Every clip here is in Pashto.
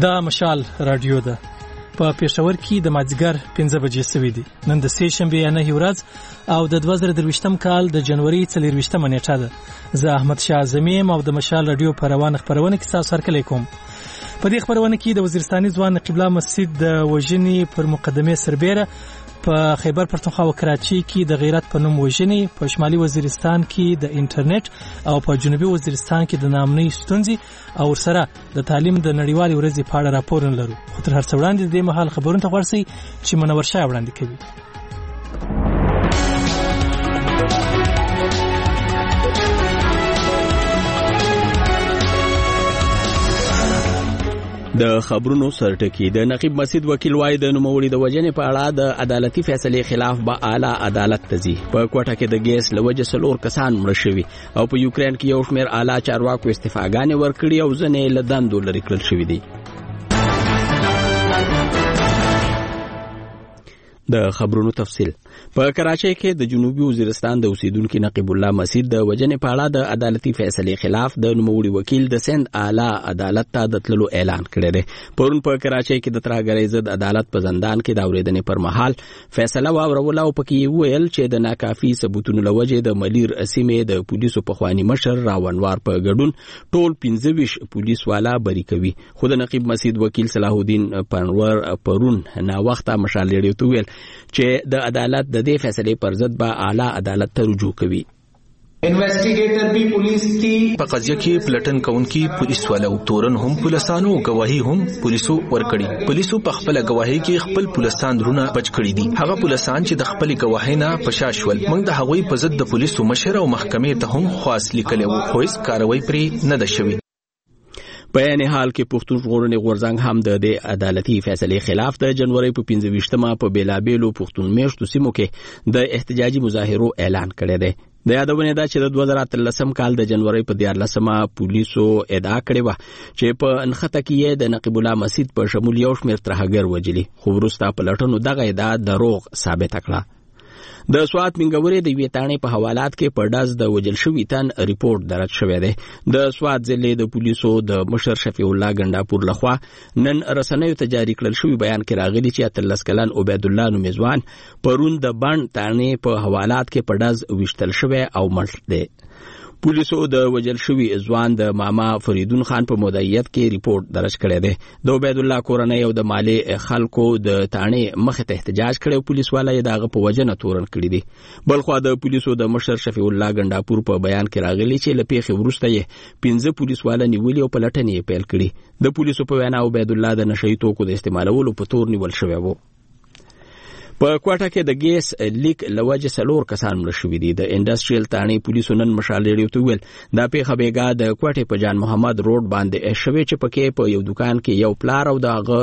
دا مشال رادیو ده په پېښور کې د مازدیګر 15 بجې سوي دي. نن د سې شنبې 9 ورځ او د 2023م کال د جنوري 24مه نیټه ده. زه احمد شاه اعظمي او د مشال رادیو په روانه خبرونه کې تاسو سره کوم. په دې خبرونه کې د وزیرستاني ځوان قبله مسجد د وژنې پر مقدمه سربېره په خیبر پختونخوا او کراچي کې د غیرت په نوم وژنې، په شمالي وزیرستان کې د انټرنیټ او په جنوبي وزیرستان کې د نامنۍ ستونزې او ورسره د تعلیم د نړیوالې ورځې په اړه راپورونه لرو. خو تر هر څه وړاندې د دې مهال خبرونه ته غوړ شئ چې منور شاه وړاندې کوي. د خبرونو سرټکی د نقیب مسجد وکیل وای د نوموړي د وژنې په اړه د عدالتي فیصلې خلاف به اعلی عدالت ته ځي. په کوټه کې د ګیس لوجه 4 کسان مړ شوي او په یوکرين کې یو شمېر اعلی چارواکو استعفاګانې ورکړي او ځنې له دندو لرې کړل شوي دي. د خبرونو تفصیل. په کراچۍ کې د جنوبي وزیرستان د اوسیدونکو نقیب الله مسجد د وژنې په اړه د عدالتي فیصلې خلاف د نوموړي وکیل د سند اعلی عدالت ته د تللو اعلان کړی دی. پرون په کراچۍ کې د ترهګرۍ ضد عدالت په زندان کې د اورېدنې پر مهال فیصله واوروله او پکې ویل چې د ناکافي ثبوتونو لوجې د ملیر اسیمې د پولیسو پخوانی مشر راونوار په ګډون ټول 25 پولیس والا بری کوي. خو د نقیب مسجد وکیل صلاح الدین پنور پرون نا وخته مشال لري تو ویل چې د عدالت د دې فیصلې پر ضد به اعلی عدالت ته رجوع کوي. انویسټیګیټر بھی پولیس کی په قضیه کې پلټن کونکي پولیس والو تورن هم پولیسانو گواهی هم پولیسو ورکړي. پولیسو په خپل گواهی کې خپل پولیسان درونه بچ کړي دي. هغه پولیسان چې د خپل گواهی نه پشاشول موږ د هغوی په ضد د پولیسو مشر او محکمې ته هم خواست لیکلو خو هیڅ کاروایی پرې نه ده شوې. په عین حال کې پښتون ژغورنې غورځنګ هم د دې عدالتي فیصلې خلاف د جنوري په 25مه په بیلابېلو پښتون میشتو سیمو کې د احتجاجي مظاهرو اعلان کړی دی. د یادونه ده چې د 2013 کال د جنوري په 14مه پولیسو ادعا کړې و چې په انخته کې د نقیب الله مسجد په شمول یو شمېر ترهګر وجلي، خو وروسته په لټونو دغه ادعا دروغ ثابت کړه. د سوات منګوري د ویتانې په حوالات کې په ډاز د وجل شوی تن ریپورت درج شوی دی. د سوات ضلع د پولیسو د مشر شفیع الله ګنداپور لخوا نن رسنیو ته جاری کړل شوی بیان کې راغلی چې 13 کلن عبید الله نومځوان پرون د بند تانې په حوالات کې په ډاز وشتل شوی او مړ دی. پولیسو د وجل شوی ځوان د ماما فریدون خان په مدعیت کې ریپورت درج کړی دی. د عبید الله کورنۍ او د مالی خلکو د تانې مخه ته احتجاج کړي. پولیس والا یې دغه په وجنه تورن کړی دی. بلخو د پولیسو د مشر شفیع الله ګنداپور په بیان کې راغلی چې لپیخي ورسته یې 15 پولیس والا نیولې او په لټنې پیل کړي. د پولیسو په وینا عبید الله د نشئی توکو د استعمالولو په تور نیول شوی وو. په کوټه کې د ګیس لیک لوجه 4 کسان مړ شوي دي. د انډستریال تانې پولیسو نن مشال لري تو ویل دا پیښه بیګا د کوټې په جان محمد روډ باندې شوی چې پکې په یو دکان کې یو پلار او دغه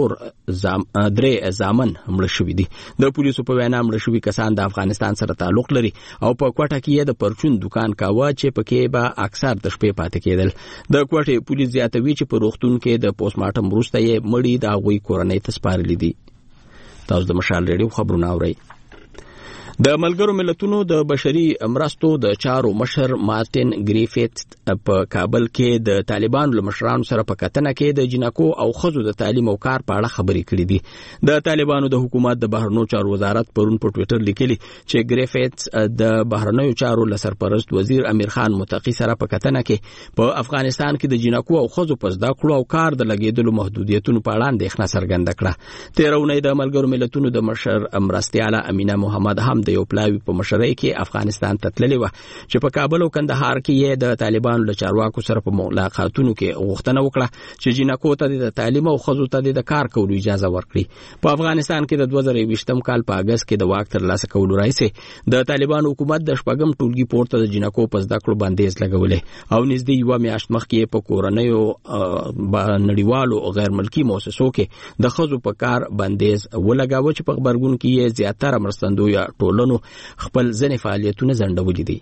3 زامن مړ شوي دي. د پولیسو په وینا مړ شوي کسان د افغانستان سره تعلق لري او په کوټه کې د پرچون دکان کاوه چې پکې به اکثر د شپې پاتې کېدل. د کوټې پولیس زیاتوي چې په روغتون کې د پوسټ مارټم وروسته یې مړی د هغوی کورنۍ ته سپارلي دي. تاسو د مشال ریډیو خبرونه اورئ. د ملګرو ملتونو د بشري مرستو د چارو مشر مارټین ګریفیت په کابل کې د طالبانو له مشرانو سره په کتنه کې د جنکو او خزو د تعلیم او کار په اړه خبرې کړې دي. د طالبانو د حکومت د بهرنیو چارو وزارت پرون په ټوئیټر لیکلي چې ګریفیت د بهرنیو چارو لسرپرست وزیر امیر خان متقی سره په کتنه کې په افغانستان کې د جنکو او خزو په زده کړو او کار د لګیدلو محدودیتونو په اړه اندېښنه څرګنده کړه. تیرونی د ملګرو ملتونو د مشر مرستیاله امینه محمد هم د یو پلاوی په مشرۍ کې افغانستان ته تللی و چې په کابل او کندهار کې یې د طالبانو له چارواکو سره په ملاقاتونو کې غوښتنه وکړه چې جنکو ته د تعلیم او خزو ته د کار کولو اجازه ورکړي. په افغانستان کې د 2020م کال په اگست کې د واک ترلاسه کولو راځي د طالبانو حکومت د شپږم ټولګي پورته د جنکو په زده کړو بندیز لګولې او نږدې یو میاشت مخکې په کورنیو نړیوالو غیر ملکی مؤسسو کې د خزو په کار بندیز ولګاوه چې په خبرګون کې یې زیاتره مرستندوی ټولنو خپل ځنې فعالیتونه ځنډولي دي.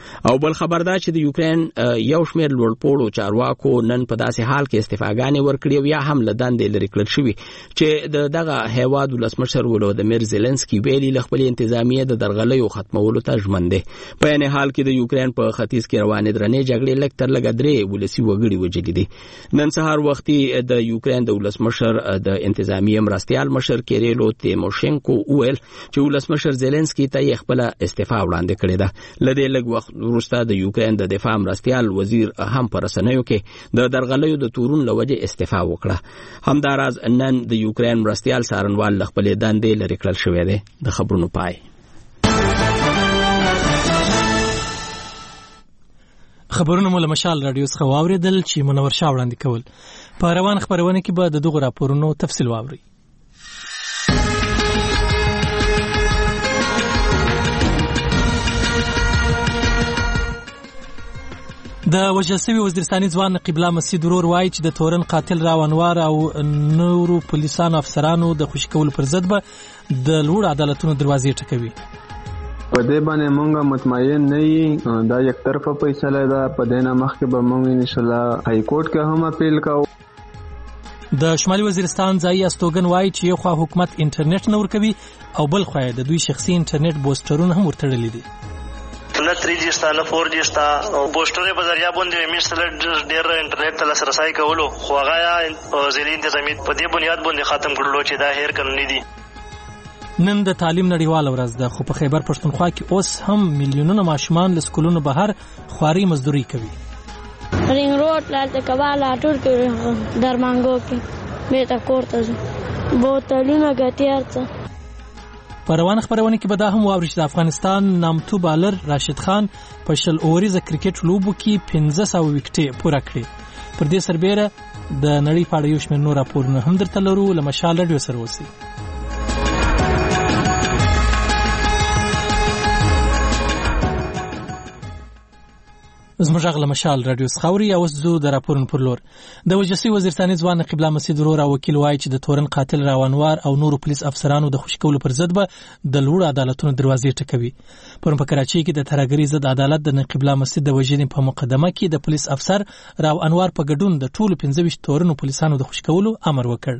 او بل خبر دا چې د یوکرين یو شمېر لوړپوړو چارواکو نن په داسې حال کې استعفاګانې ورکړې او یا هم له دندې لرې کړل شوي چې دغه هیواد ولسمشر ولودمیر زيلنسکي ویلي له خپل انتظامیه د درغلیو ختمولو ته ژمن دی. په عین حال کې د یوکرين په ختیځ کې روانې درنې جګړې لږ تر لږه 3 ولسي وګړي وژلي دي. نن سهار وختي د یوکرين د ولسمشر د انتظامیه مرستيال مشر کیریلو تیموشنکو ویل چې ولسمشر زيلنسکي ته خپل استعفا وړاندې کړې ده. لدې لږ وخت وروسته د یوکرين د دفاع مرستيال وزیر هم پر رسنیو کې د درغلیو د تورون لوجه استعفا وکړه. همداراز نن د یوکرين مرستيال سارنوال خپل دندې لري کړل شوې ده. د خبرونو پای. خبرونه مو له مشال رادیو څخه واوریدل چې منور شاه وړاندې کول. په روان خبرونه کې به د دغه راپورونو تفصیل واوري. د وژل شوي وزیرستاني ځوان قبله مسجد ورور وایي چې د تورن قاتل راونوار او نورو پولیسانو افسرانو د خوشي کولو پر ضد به د لوړ عدالتونو دروازې ټکوي. په دې باندې مونږه مطمئن نه یو، دا یک طرفه فیصله ده. په دې نه مخکې به مونږ ان شاء الله های کورټ کې هم اپیل کوو. د شمالي وزیرستان ځایي استوګن وایي چې یو خوا حکومت انټرنیټ نه ورکوي او بل خوا د دوی شخصي انټرنیټ بوسترونه هم ورتړلي دي. نه 3G ستا نه 4G ستا بوسترې په ذریعہ باندې میسل ډېر انټرنیټ ته لاسرسی کولو، خو هغه ځینې انتظامی په دې بنیاد باندې ختم کړلو چې دا هیر قانوني دي. نن د تعلیم نړیواله ورځ ده، خو په خیبر پښتونخوا کې اوس هم میلیونونه ماشومان له سکولونو بهر خواري مزدوري کوي. رینګ روډ لالته کواله ټول کې درمانګو کې میته کوړته بوتلونه ګټیارڅه. په روان خبرونه کې به دا هم واوري چې د افغانستان نامتو بالر راشد خان په 20 اوریزه کرکټ لوبو کې 1500 وکټې پوره کړې. پر دې سربېره د نړۍ په اړه یو شمېر نور راپورونه هم درته لرو. له مشال رادیو سره اوسئ. زموږ غل مشال رادیو سخوري او زو د راپورن پر لور. د وجسي وزیرستاني ځوان قبله مسجد ورور او وکیل وایي چې د تورن قاتل راونوار او نورو پولیس افسرانو د خوشي کولو پر ضد به د لوړ عدالتونو دروازې ټکوي. پرون په کراچۍ کې د ترهګرۍ ضد عدالت د قبله مسجد د وژنې په مقدمه کې د پولیس افسر راو انوار په ګډون د ټولو 25 تورنو پولیسانو د خوشي کولو امر وکړ.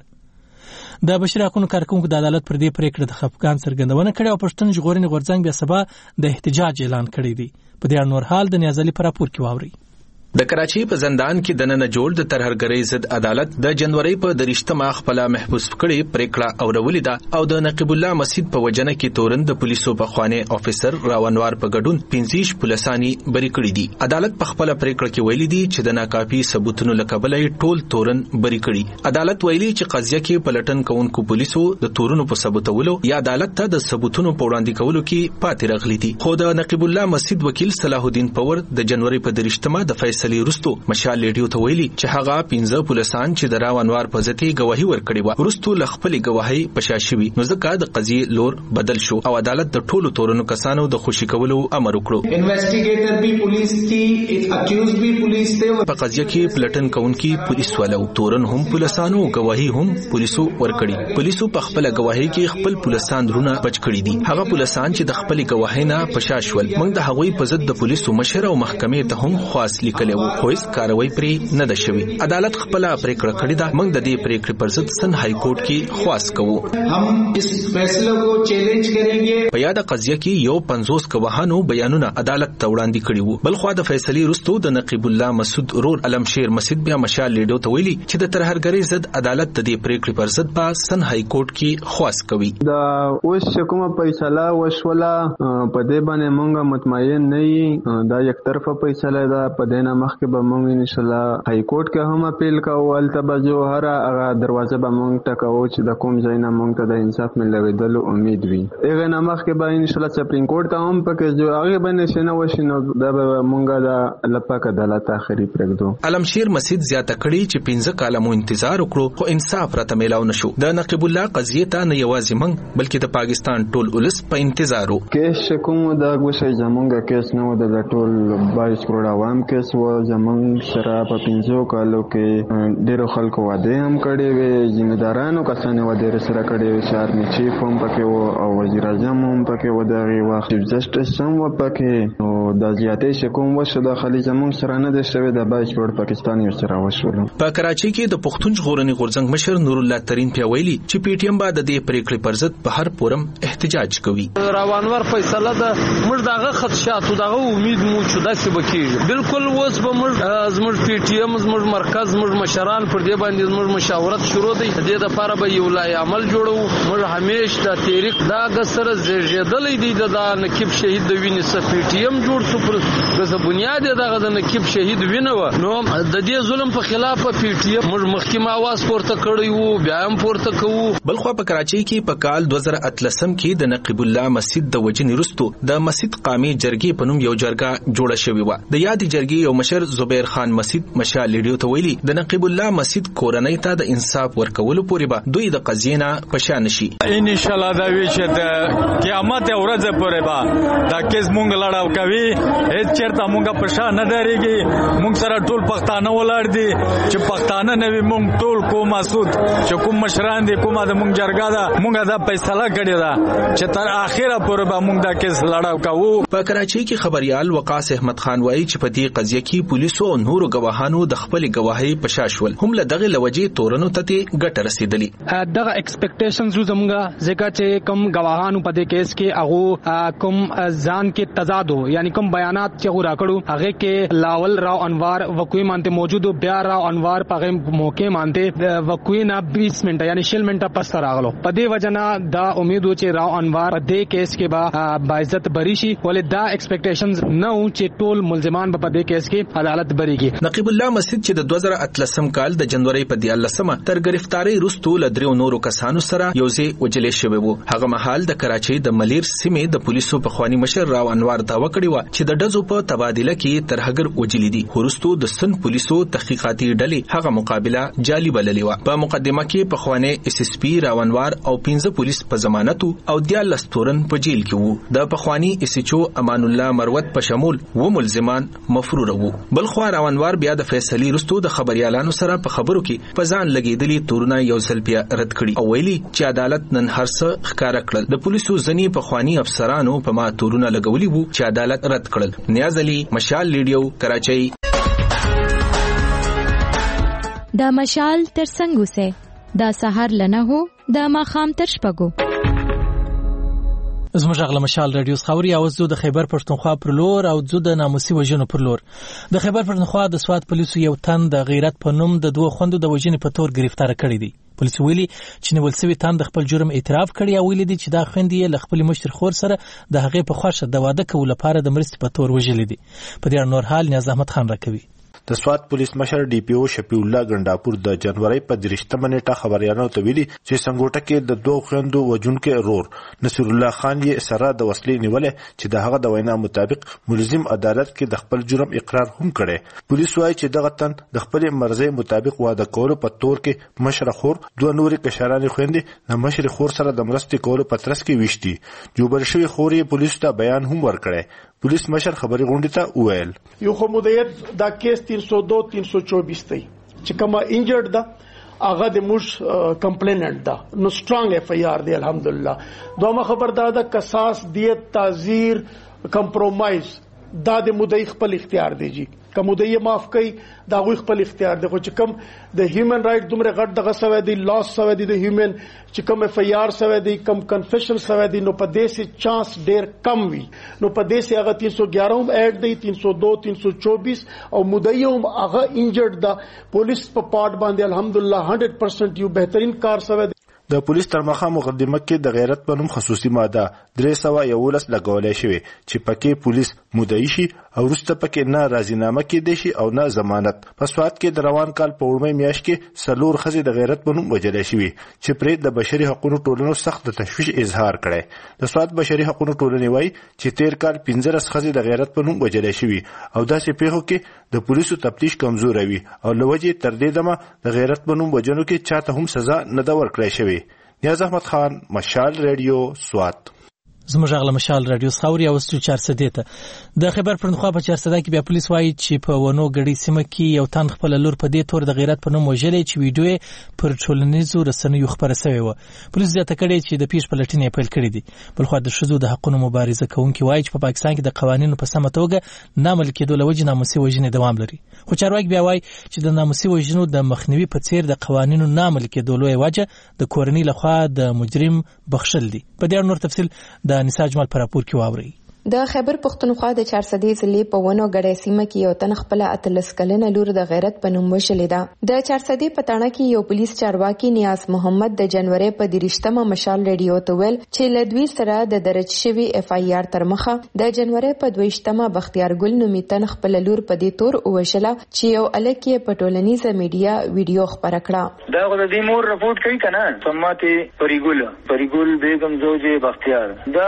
د بشري حقوقو کارکونکو د عدالت پر دې پریکړه د خفقان څرګندونه کړې او پښتون ژغورنې غورځنګ بیا سبا د احتجاج اعلان کړی دی. په دې اړه نور حال د نیازلي پر راپور کې واوري. د کراچۍ په زندان کې د نن جوړ د ترهګرۍ ضد عدالت د جنوري په 23 خپل محبوس کړي پریکړه اورولې ده او د نقیب الله مسجد په وجنه کې تورن د پولیسو په خوانه افسر راونوار په ګډون 15 پولیسانی بری کړي دي. عدالت په خپل پریکړه کې ویلي دي چې د ناکافي ثبوتونو لکبلې ټول تورن بری کړي. عدالت ویلي چې قضیه کې پلټن کوونکو پولیسو د تورونو په ثبوتولو یا عدالت ته د ثبوتونو په وړاندې کولو کې پاتې راغلي دي. خو د نقیب الله مسجد وکیل صلاح الدین پور د جنوري په 23 د فیصله رستو مشال لیډیو ته ویلي چې هغه 15 پولیسان چې د راونوار په ذاتی گواهی ورکړي و ورستو لخپل گواهی پشاشوي نو ځکه د قضیه لور بدل شو او عدالت د ټولو تورونو کسانو د خوشي کولو امر وکړو. انویسټیګیټر بي پولیس تي اکیوز بي پولیس ته په قضیه کې پلټن کونکي پولیس والو تورن هم پولیسانو گواهی هم پولیسو ورکړي. پولیسو په خپل گواهی کې خپل پولیسان درونه بچ کړي دي. هغه پولیسان چې د خپل گواهی نه پشاشول موږ د هغوی په ضد د پولیسو مشر او محکمې ته هم خواص لیکلو خو کاروي پرې نه ده شوی. عدالت خپل پریکړه کړې ده. موږ د دې پریکړې پر ضد سن های کورټ کې خواص کوو. هم اس فیصله کو چیلنج کरेंगे. په یاد قضیه کې یو 50 گواهانو بیانونه عدالت ته وړاندې کړي وو. بل خو د فیصلې رستو د نقیب الله مسعود رور علمشیر مسجد بیا مشال لیډو ته ویلي چې د ترهګرۍ ضد عدالت د دې پریکړې پر ضد په سن های کورټ کې خواص کوي. دا اوس کومه فیصله وشوله په دې باندې موږ مطمئن نه یو، دا یک طرفه فیصله ده. په دې نه مخکې به موږ ان شاء الله های کورټ کې هم اپیل کوو. البته جو هغه دروازه به موږ ټکاو چې د کوم ځای نه موږ ته د انصاف ملويدلو امید وي. هغه نه مخکې به ان شاء الله سپریم کورټ ته هم پکې جو هغه باندې شنه وشینو دا به موږ د لپاک عدالت اخري پرېږدو. علمشیر مسجد زیاته کړي چې 15 کاله مو انتظار وکړو خو انصاف راته میلاو نشو. د نقیب الله قضیه ته نه یوازې موږ بلکې د پاکستان ټول ولس په انتظار وو. کیس کوم دا غوښه زمونږه کیس نه و، د ټول 22 کروڑ عوام کیس و. و زمونږ سره په 15 کالو کې ډېرو خلکو واده هم کړی وي، ذمہدارانو کسانو واده سره کړی وي، آرمي چیف هم پکې و او وزیر اعظم هم پکې و، دغه وخت چیف جسټس هم و پکې، او د زیاتې شکوم وشو د خلیج زمونږ سره نه ده شوی، د 22 جوړ پاکستاني سره وشول. په کراچۍ کې د پښتون ژغورنې غورځنګ مشر نور الله ترين پیویلی چې پی ټی ایم بعد د پریکړې پر ضد په هر فورم احتجاج کوي. روانور فیصله ده موږ دغه خدشات او دغه امید مو چې داسې بکیږي. بالکل اوس به موږ زموږ پی ټی ایم زموږ مرکز زموږ مشران پر دې باندې زموږ مشاورت شروع دی. د دې لپاره به یو لای عمل جوړو. موږ همیشه د تاریخ دا غسر زیږیدلې دي د نقیب شهید د وینې س پی ټی ایم جوړ شو پر د بنیاد دغه د نقیب شهید وینه و. نو د دې ظلم په خلاف پی ټی ایم موږ مخکې आवाज پورته کړی وو، بیا هم پورته کوو. بلخو په کراچۍ کې په کال 2013 کې د نقیب الله مسجد د وجنې رستو د مسجد قامي جرګې په نوم یو جرګه جوړه شوې و. د یاد جرګې یو مشر زبیر خان مسجد مشال لیډیو ته ویلي د نقیب الله مسجد کورنۍ ته د انصاف ورکولو پورې به دوی د قضیې نه پشان شي. ان شاء الله دا وی چې د قیامت ورځ پورې به دا کیس مونږ لړاو کوي. هیڅ چیرته مونږ پشان نه درېږي. مونږ سره ټول پښتانه ولاړ دي چې پښتانه نه وي مونږ ټول کوم مسعود چې کوم مشران دي کومه د مونږ جرګه ده مونږ دا فیصله کړې ده چې تر اخره پورې به مونږ دا کیس لړاو کوو. په کراچۍ کې خبريال وقاص احمد خان وایي چې په دې قضیه کې پولیسو او نورو گواهانو د خپل گواهی پشاشول هم له دغه لوجې تورنو ته ګټه رسیدلې. دغه ایکسپیکټیشنز زموږه ځکه چې کوم گواهانو په دې کیس کې هغه کوم ځان کې تضاد هو یعنی کوم بیانات چې غوړه کړو هغه کې لاول راو انوار وقوی مانته موجود بیا راو انوار په موقع مانته وقوی نه 20 منټه یعنی 40 منټه پس راغلو. په دې وجنا دا امید و چې راو انوار په دې کیس کې با باعزت بری شي ولې دا ایکسپیکټیشنز نه و چې ټول ملزمان په دې کیس کې عدالت بریږي. نقیب الله مسجد چې د 2013 کال د جنوري په 13مه تر گرفتاری وروسته ل درو نورو کسانو سره یوځای وجلې شوی وو. هغه مهال د کراچۍ د ملیر سیمې د پولیسو په خواني مشر راو انوار داوا کړی و چې د ډزو په تبادله کې ترهګر وجلې دي. ورستو د سن پولیسو تحقیقاتي ډلې هغه مقابله جالي بللې و. په مقدمه کې په خواني اس اس پی راو انوار او 15 پولیس په ضمانت او 14 تورن په جیل کې وو. د پخوانی اس ایچ او امان الله مروت په شمول و ملزمان مفرور وو. بل خو راو انوار بیا د فیصلې رستو د خبريالانو سره په خبرو کې په ځان لګیدلې تورونه یو ځل بیا رد کړي او ویلي چې عدالت نن هرڅه ښکارا کړل. د پولیسو ځنی په خواني افسرانو په ما تورونه لګولي وو چې عدالت رد کړل. نیاز علي مشال لیډیو کراچۍ. دا مشال تر څنګه سه دا سحر لنه هو دا ماخام تر شپګو. زموږ غل مشال رادیو خبري او زو د خیبر پښتونخوا پر لور او زو د ناموسي وژنو پر لور. د خیبر پښتونخوا د سواد پولیسو یو تن د غیرت په نوم د دوه خوندو د وژنې په تور گرفتار کړی دی. پولیس ویلي چې نیول شوی تن د خپل جرم اعتراف کړی او ویلي دي چې دا خوندې له خپل مشر خور سره د هغې په خوښه د واده کولو لپاره د مرستې په تور وژلې دي. په دې اړه نور حال نیاز احمد خان راکوي. د سواد پولیس مشر ډي پی او شفیع الله ګنداپور د جنوري په 13مه نیټه خبريالانو ته ویلي چې څنګهټه کې د دوه خويندو وجونکو رور نصر الله خان یې سره د وسلې نیولې چې د هغه د وینا مطابق ملزم عدالت کې د خپل جرم اقرار هم کړي. پولیس وايي چې دغه تن د خپل مرزي مطابق واده کولو په تور کې مشر خور دوه نوري کشرانې خويندې د مشر خور سره د مرستې کولو په ترڅ کې وشتي. جوبر شوی خور یې پولیس ته بیان هم ورکړي. پولیس مشر خبري غونډه ته وویل یو خو مدیت دا کیس 302 324 دی چې کومه انجرډ ده هغه د موږ کمپلیننټ ده نو سترونګ اف ای آر دی الحمدلله. دومره خبر ده قصاص دیت تعزیر کمپرومایز دا د مدعی خپل اختیار دی جی کوم مدعی معاف کوي دا غوښ خپل اختیار دی. خو چې کوم د هیومن رائټ دومره غټ دغه سوي دی لاس سوي دی د هیومن چې کوم اف ای آر سوي دی کوم کنفیشن سوي دی نو په دې سي چانس ډیر کم وي. نو په دې سي هغه 311 هم اډ دی 302 324 او مدعی هم هغه انجرډ دا پولیس په پارت باندې الحمدلله 100% یو بهترین کار سوي. د پولیس تر مخه مقدمه کې د غیرت په نوم خصوصي ماده 311 لګولې شوې چې پکې پولیس مدعی شي او وروسته پکې نه راضینامه کېدې شي او نه ضمانت. په سواد کې د روان کال په وړمې میاشت کې سلور خزې د غیرت په نوم وجلې شوې چې پرې د بشري حقوقو ټولنو سخت تشویش اظهار کړي. د سواد بشري حقوقو ټولنې وايي چې تیر کال 15 خزې د غیرت په نوم وجلې شوې او داسې پیښو کې د پولیسو تفتیش کمزور وي او لوجې تر دې دمه د غیرت په نوم وجنو کې چاته هم سزا نه دا ورکړې شوې. نیاز احمد خان مشال ریډیو سوات. زموږ غل مشال رادیو ثوري او ستو 400 ته د خبر پرنخوا په 400 کې بیا پولیس وایي چې په ونو غړي سیمه کې یو تن خپل لور په دې تور د غیرت په نوم وژلې چې ویډیو پر ټولنیزو رسنیو خبره شوې و. پولیس زیاته کړي چې د پیښ په لټینې پیل کړی دي. بلخو د شذو د حقونو مبارزه کوونکي وایي چې په پاکستان کې د قوانینو په سمه توګه نامل کېدو لوجه ناموسي وژنې دوام لري. خو چارواکي بیا وایي چې د ناموسي وژنو د مخنیوي په څیر د قوانینو نامل کېدو لوی وجه د کورنۍ لخوا د مجرم بخښل دي. په دې نور تفصیل د نساء جمال پر راپور کې واوري. د خیبر پختونخوا د 400 ضلع په ونو غړې سیمه کې یو تن خپل اتلس کلنه لور د غیرت په نوم وشلې ده. د 400 پټانه کې یو پولیس چارواکي نیاز محمد د جنوري په 30مه مشال ریډیو ته ویل چې لدوی سره د درج شوی اف ای آر تر مخه د جنوري په 22مه بختیار ګل نومي تن خپل لور په دې تور وشله چې یو الک یې په ټولنیزه میډیا ویډیو خبره کړه. دا غو د دې مور رپورټ کوي کنه سماته پریګل بیگم زوجي بختیار دا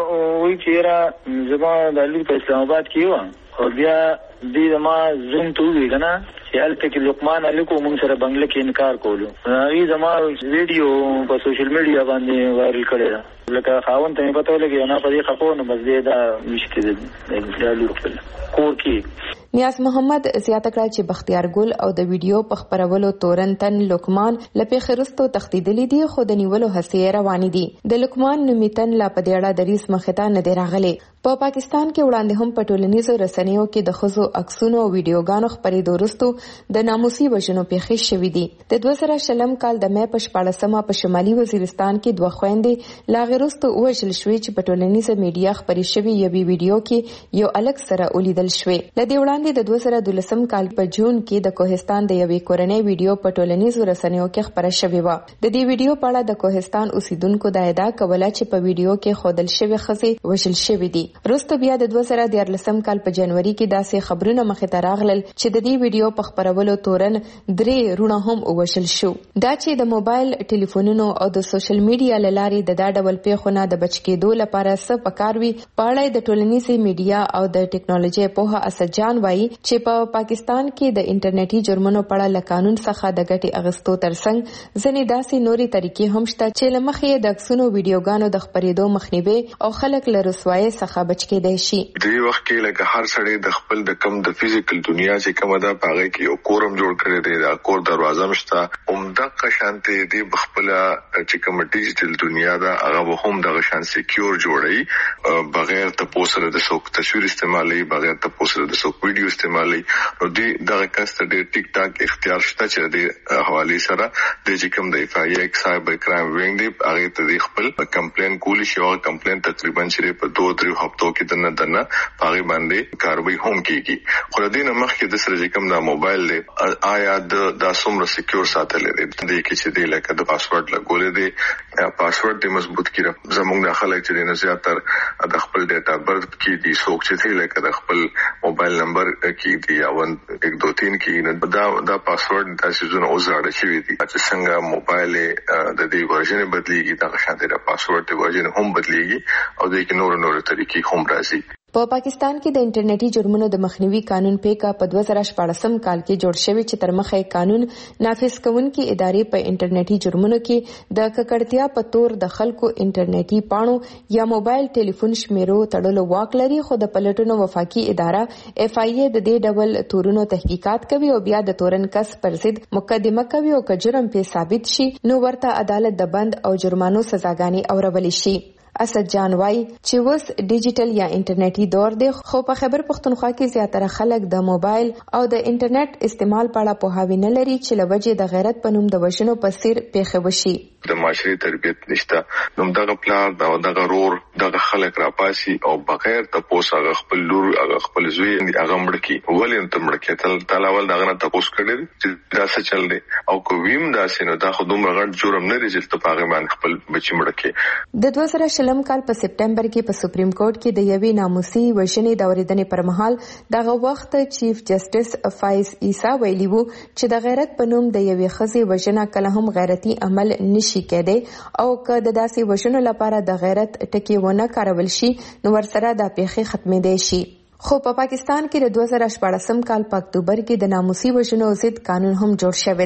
وی چیرې زما د لور په اسلام آباد کې و او بیا دې ما زوم ته وی کنه چې الته کې لقمان الکو مونږ سره بنگله کې انکار کولو. هغه زما ویډیو په سوشل میډیا باندې وایرل کړی دا لکه خاوند ته پته ولګي نه په دې خپو نو بس دې دا مشکل د لور په کور کې. نیاز محمد زیاته کړه چې بختیار ګل او د ویډیو په خبرولو تورنتن لقمان لپاره خرستو تخدیدلې دي خو د نیولو هڅې روانې دي. د لقمان نومیتن لا په دې اړه د ریس مخته نه دی راغلي. په پاکستان کې وړاندې هم په ټولنیزو رسنیو کې د خزو عکسونو او ویډیوګانو خبرېدو وروسته د ناموسي وژنو پیښې شوې دي. د 2000 کال د مې په 14مه په شمالي وزیرستان کې دوه خويندې لا غیرستو وژل شوې چې په ټولنیزه میډیا خبرې شوې یوې ویډیو کې یو الګ سره ولیدل شوې. لدې وړاندې د 2012 کال په جون کې د کوهستان د یوې کورنۍ ویډیو په ټولنیزو رسنیو کې خبره شوې و. د دې ویډیو په اړه د کوهستان اوسیدونکو د ادعا کوله چې په ویډیو کې خودل شوی خزې وژل شوې دي. وروسته بیا د 2014 کال په جنوري کې داسې خبرونه مخې ته راغلل چې د دې ویډیو په خبرولو تورن 3 رونه هم وژل شو. دا چې د موبایل ټلیفونونو او د سوشل میډیا لارې د دا ډول پیښو نه د بچ کېدو لپاره څه پکاروي په اړه د ټولنیزي میډیا او د ټیکنالوژي په اساس جان وایي چې په پاکستان کې د انټرنیټي جرمونو په اړه له قانون څخه د ګټې اغستو ترڅنګ ځینې داسې نوري طریقې هم شته چې له مخې د عکسونو ویډیوګانو د خبرېدو مخنیوي او خلک له رسوایي څخه بچ کېدای شي. دې وخت کې لکه هر سړی د خپل د کم د فزیکل دنیا چې کومه ده پاغه کې یو کورم جوړ کړی دی. دا کور دروازه مشته عمدق شانته دی بخپل چې کوم ډیجیټل دنیا ده هغه هم د شان سکیور جوړي بغیر ته سره د څوک تصویر استعمالي بغیر ته سره د څوک ویډیو استعمالي. نو دې دغه کسته د ټیک ټاک اختیار شته چې د حواله سره د چې کوم د اف ای ایکس سایبر کرایم وینګ دی هغه ته خپل کمپلین کولی شي او کمپلین تقریبا چې په 2-3 هفتو کې دنه هغه باندې کاروي هم کیږي. خو د دې مخکې د سره کوم د موبایل له آیا د څومره سکیور ساتل دي د کې چې د لکه د پاسورډ لګولې دي یا پاسورډ دې مضبوط کړه. زموږ د خلک چې نه زیاتر د خپل ډیټا برث کې دي څوک چې دی لکه د خپل موبایل نمبر کې دی یا 1 2 3 کې نه دا پاسورډ تاسو زونه اوساړه شوی دي چې څنګه موبایل د دې ورژن بدلیږي دا شانته د پاسورډ د ورژن هم بدلیږي او د کې نور طریقې هم راځي. په پاکستان کې د انټرنیټي جرمونو د مخنیوي قانون پیکا په 2014 کال کې جوړ شوی چې تر مخه قانون نافذ کوونکي ادارې په انټرنیټي جرمونو کې د ککړتیا په تور د خلکو انټرنیټي پاڼو یا موبایل ټلیفون شمیرو تړلو واک لري. خو د پلټنو وفاقي اداره اف ای ای د دې ډول تورونو تحقیقات کوي او بیا د تورن کس پر ضد مقدمه کوي او که جرم په ثابت شي نو ورته عدالت د بند او جرمانو سزاګانې اورول شي. اسد جان وای چې وس ډیجیټل یا انټرنیټي دور دی خو په خیبر پختونخوا کې زیاتره خلک د موبایل او د انټرنیټ استعمال په اړه پوهاوی نه لري چې لوجه د غیرت په نوم د وژنو په سیر پیښه وشي. د معاشري تربیت نشته نو دغه پلان دغه رور دغه خلک راپاسي او بغیر تاسو هغه خپل لور هغه خپل زوی هغه مړ کی ولې ته مړ کې تل اول دغه نه تاسو کړی چې دا څه چل دی او کوم دا سينو دا خودم غړ جرم نه لري چې په هغه باندې خپل بچی مړ کې. د 2000 کال په سپټمبر کې په سپریم کورټ کې د یوې ناموسي وژنې د اوریدنې پر مهال دغه وخت چیف جسټس فایز عیسی ویلي وو چې د غیرت په نوم د یوې ښځې وژنه کله هم غیرتي عمل نشي کېدی او که د داسې وژنو لپاره د غیرت ټکی ونه کارول شي نو ورسره د پیښې ختمېدای شي. خو په پاکستان کې د 2014 کال په اکتوبر کې د ناموسي وژنو ضد قانون هم جوړ شوی دی.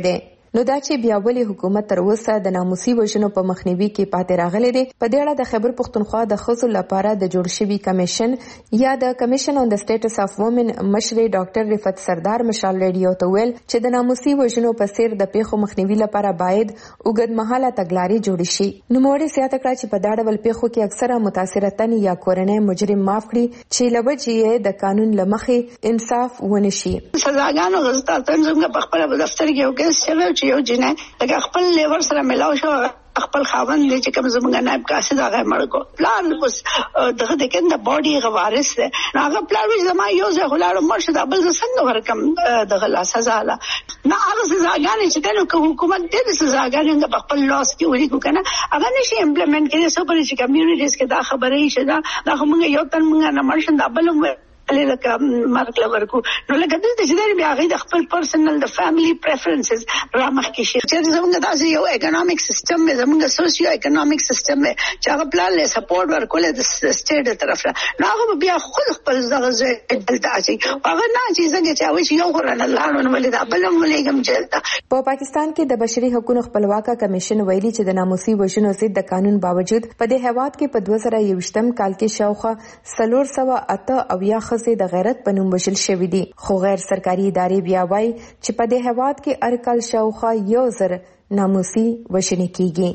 نو دا چې بیا ولې حکومت تر اوسه د ناموسي وژنو په مخنیوي کې پاتې راغلی دی. په دې اړه د خیبر پښتونخوا د ښځو لپاره د جوړ شوي کمیشن یا د کمیشن آن د سټیټس اف وومن مشر ډاکټر رفعت سردار مشال ریډیو ته ویل چې د ناموسي وژنو په څیر د پیښو مخنیوي لپاره باید اوږدمهاله تګلارې جوړې شي. نوموړي زیاته کړه چې په دا ډول پیښو کې اکثره متاثره تن یا کورنۍ مجرم معاف کړي چې له وجې د قانون له مخې انصاف ونه شي. سزاګانو غوښتل څنګه په خپل دفتر کې یو کیس چې یو جنای لکه خپل لیور سره ملاو شو خپل خاوند دې چې کوم زمونږ نائب قاصد هغه مړ کو پلان اوس دغه د کنده باډي غوارث نه هغه پلان وځ ما یو ځای غلاړو مرشد ابل څنګه ورکم دغه لا سزا لا نه هغه سزاګانې چې کنه حکومت دې سزاګانې په خپل لاس کې ولي کو کنه هغه نشي امپلیمنٹ کړي سو پر چې کمیونټیز کې دا خبرې شته دا موږ یو تن موږ نه مرشد ابل لکه مرګ لورکو نو لکه دلته چې بیا هغه د خپل پرسنل د فیملی پریفرنسز رامخکې شي چې زموږ داسې یو اکونومیک سیستم زموږ سوسیو اکونومیک سیستم چې هغه پلان له سپورټ ورکول د سټیټ طرف نه هغه بیا خپل ځای دلته اچي هغه نه چې څنګه چې اوس یو غره لاړو نو ولې دا بلم ولېګم جلتا. په پاکستان کې د بشري حقوقو خپلواکه کمیشن ویلي چې د ناموسي وژنو ضد د قانون باوجود په دې هیواد کې په 2021م کال کې شاوخوا 408 د غیرت په نوم وژل شوی دي خو غیر سرکاري ادارې بیا وایي چې په دې هیواد کې هر کال شاوخوا 1000 ناموسي وژنې کیږي.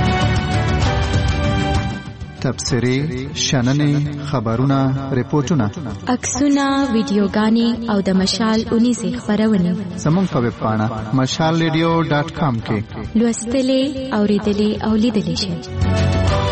تبصرې، شننې، خبرونه، ریپورتونه، عکسونه، ویډیوګانې او د مشال اونیزې خبرونه زموږ په ویب پاڼه mashalradio.com کې لوستلې، اوریدلې او لیدلې شئ.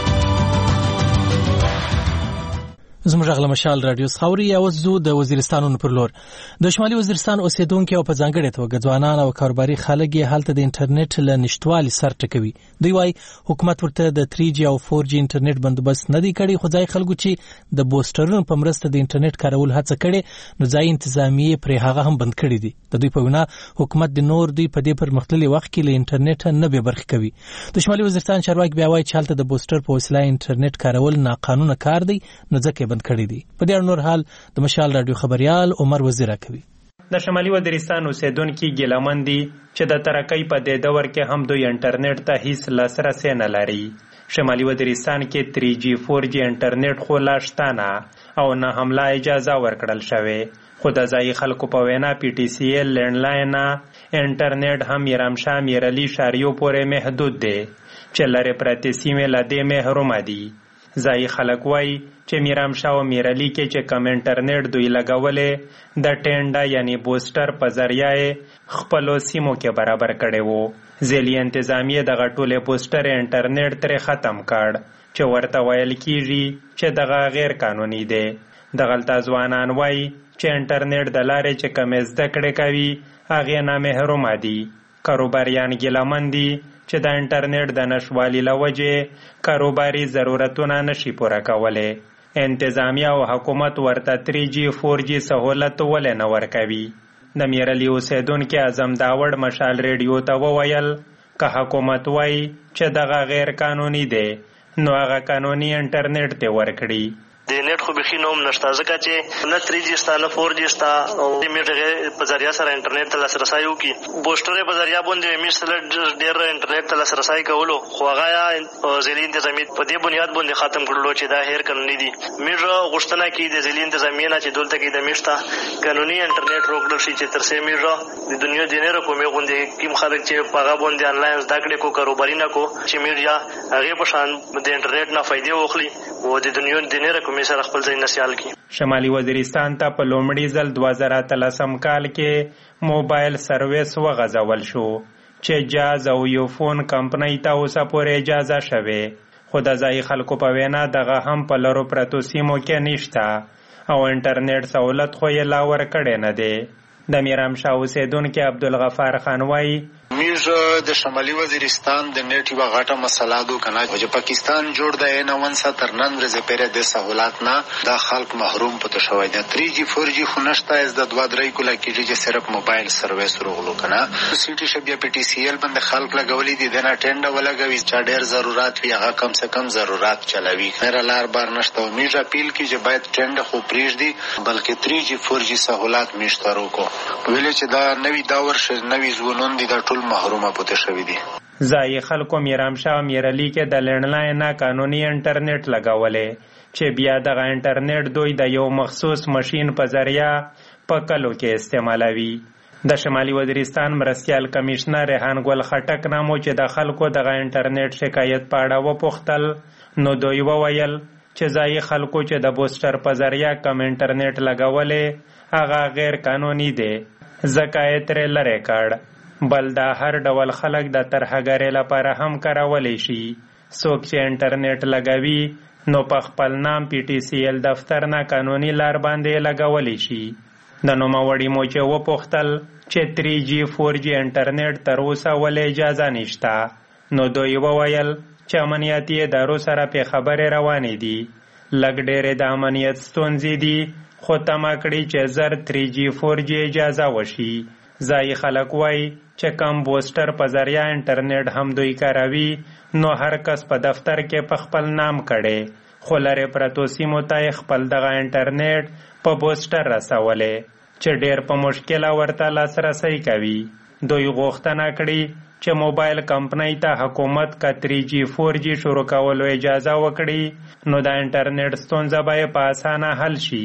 زموږ غل مشال رادیو خاوري او زو د وزیرستانونو پر لور د شمالي وزیرستان اوسیدونکو په ځانګړي توګه ځوانان او کاروباري خلک حالت د انټرنیټ له نشټوالي سر ټکوي. دوی وايي حکومت ورته د 3G او 4G انټرنیټ بندوبست نه دی کړی خو ځای خلکو چې د بوسترونو په مرسته د انټرنیټ کارول هڅه کړي نو ځای انتظامیه پر هغه هم بند کړی دي. د دوی په وینا حکومت د نور دوی په دې پرمختللي وخت کې له انټرنیټ نه به برخه کوي. د شمالي وزیرستان چارواکي بیا وايي چې حالت د بوستر په وسیله انټرنیټ کارول ناقانونه کار دی نو ځکه کړی دي. په دې نور حال د مشال رادیو خبريال عمر وزیر کوي. د شمالي وزیرستان اوسیدونکو ګیلمن دي چې د ترقۍ په دې دور کې هم دوی انټرنیټ ته هیڅ لاسرسي نه لري. شمالي وزیرستان کې 3G 4G انټرنیټ خو لا شته نه او نه هم لا اجازه ورکړل شوې خو د ځای خلکو په وینا PTCL لینډلاین انټرنیټ هم میرامشاه میرعلي شاریو پورې محدود دی چې لري پرتې سیمې له دې محروم دي. ځای خلک وایي چې میرامشاه او میرعلي کې چې کم انټرنیټ دوی لګولې د ټینډا یعنی بوستر په ذریعه خپلو سیمو کې برابر کړي وو. ځلي انتظامیه دغه ټولې بوستر انټرنیټ ترې ختم کړ چې ورته ویل کیږي چې دغه غیر قانوني دی. دغلته ځوانان وایي چې انټرنیټ د لارې چې کم زده کړې کوي هغې نه محروم دي. کاروباریان ګیلمن دي چې د انټرنیټ د نشوالي له وجې کاروباري ضرورتونه نشي پوره کولی. انتظامیه او حکومت ورته 3G 4G سهولت ولې نه ورکوي. د میرعلي اوسیدونکي اعظم داوړ مشال ریډیو ته وویل که حکومت وایي چې دغه غیر قانوني دی نو هغه قانوني انټرنیټ ته ورکړي. د نیټ خو بخي نوم نشته ځکه چې نه 3G ستا نه 4G ستا او د میټ په ذریعہ سره انټرنیټ ته لاسرسي وکي. بوستر په ذریعہ باندې میسل ډیر انټرنیټ ته لاسرسي کولو خو هغه ځلي انتظامی په دې بنیاد باندې ختم کړلو چې دا هیر قانوني دي. میټ غوښتنه کوي د ځلي انتظامی نه چې دلته کې د میشته قانوني انټرنیټ روکړل شي چې تر څو میټ د دنیا د نه رقمي غونډې کیم خلک چې په هغه باندې انلاین زده کړې کو کاروباري نه کو چې میډیا هغه په شان د انټرنیټ نه فائدې واخلي او د دنیا د نه رقمي سره خپل ځای نسيال کی. شمالي وزیرستان ته په لومړي ځل 2013 کال کې موبایل سرویس وغځول شو چې جاز او یو فون کمپنۍ ته اوسه پورې اجازه شوه خو د ځای خلکو په وینا دغه هم په لرو پرتو سیمو کې نشته او انټرنیټ سہولت خو یې لا ورکړی نه دی. د میرامشاه اوسیدونکي عبدالغفار خان وایي میږ د شمالي وزیرستان د نیټ یوه غټه مسله ده کنه چې پاکستان جوړ دی نه ونسه تر نن ورځې پورې د سهولت نه دا خلک محروم پته شوی دی. 3G 4G خو نشته از د 2-3 کله کېږي چې صرف موبایل سرویس روغلو کنه سیټي شبیه PTCL باندې خلک لګولي دي د نه ټینډه ولګوي چې ډېر ضرورت وي هغه کم سے کم ضرورت چلوي نه لار بار نشته. میږ اپیل کوي چې باید ټینډه خو پریږدي بلکې 3G 4G سهولت میشته روکو ویل چې دا نوی دور شه نوی ځوانان دي د بالکل محرومه پته شوی دي. ځایي خلکو میرامشاه میرعلي کې د لینډلاین نه قانوني انټرنیټ لګولې چې بیا دغه انټرنیټ دوی د یو مخصوص ماشین په ذریعہ په کلو کې استعمالوي. د شمالي وزیرستان مرستیال کمشنر ریحان ګل خټک نامو چې د خلکو دغه انټرنیټ شکایت په اړه وپوښتل نو دوی وویل چې ځایي خلکو چې د بوسټر په ذریعہ کم انټرنیټ لګولې هغه غیر قانوني دی ځکه یې ترې لرې کړ. بل دا هر ډول خلک د ترهګرۍ لپاره هم کارولی شي. څوک چې انټرنیټ لګوي نو په خپل نام PTCL دفتر نه قانوني لار باندې لګولی شي. د نوموړي مو چې وپوښتل چې 3G 4G انټرنیټ تر اوسه ولې اجازه نشته نو دوی وویل چې امنیتي ادارو سره په خبرې روانې دي. لږ ډېرې د امنیت ستونزې دي خو تمه کړي چې زر 3G 4G اجازه وشي. ځایي خلک وایي چې کم بوسټر په ذریعہ انټرنیټ هم دوی کاروي نو هر کس په دفتر کې په خپل نام کړي خو لرې پرتو سیمو ته خپل دغه انټرنیټ په بوسټر رسولې چې ډېر په مشکله ورته لاسرسی کوي. دوی غوښتنه کړي چې موبایل کمپنۍ ته حکومت که 3G 4G شروع کولو اجازه وکړي نو د انټرنیټ ستونزه به په اسانه حل شي.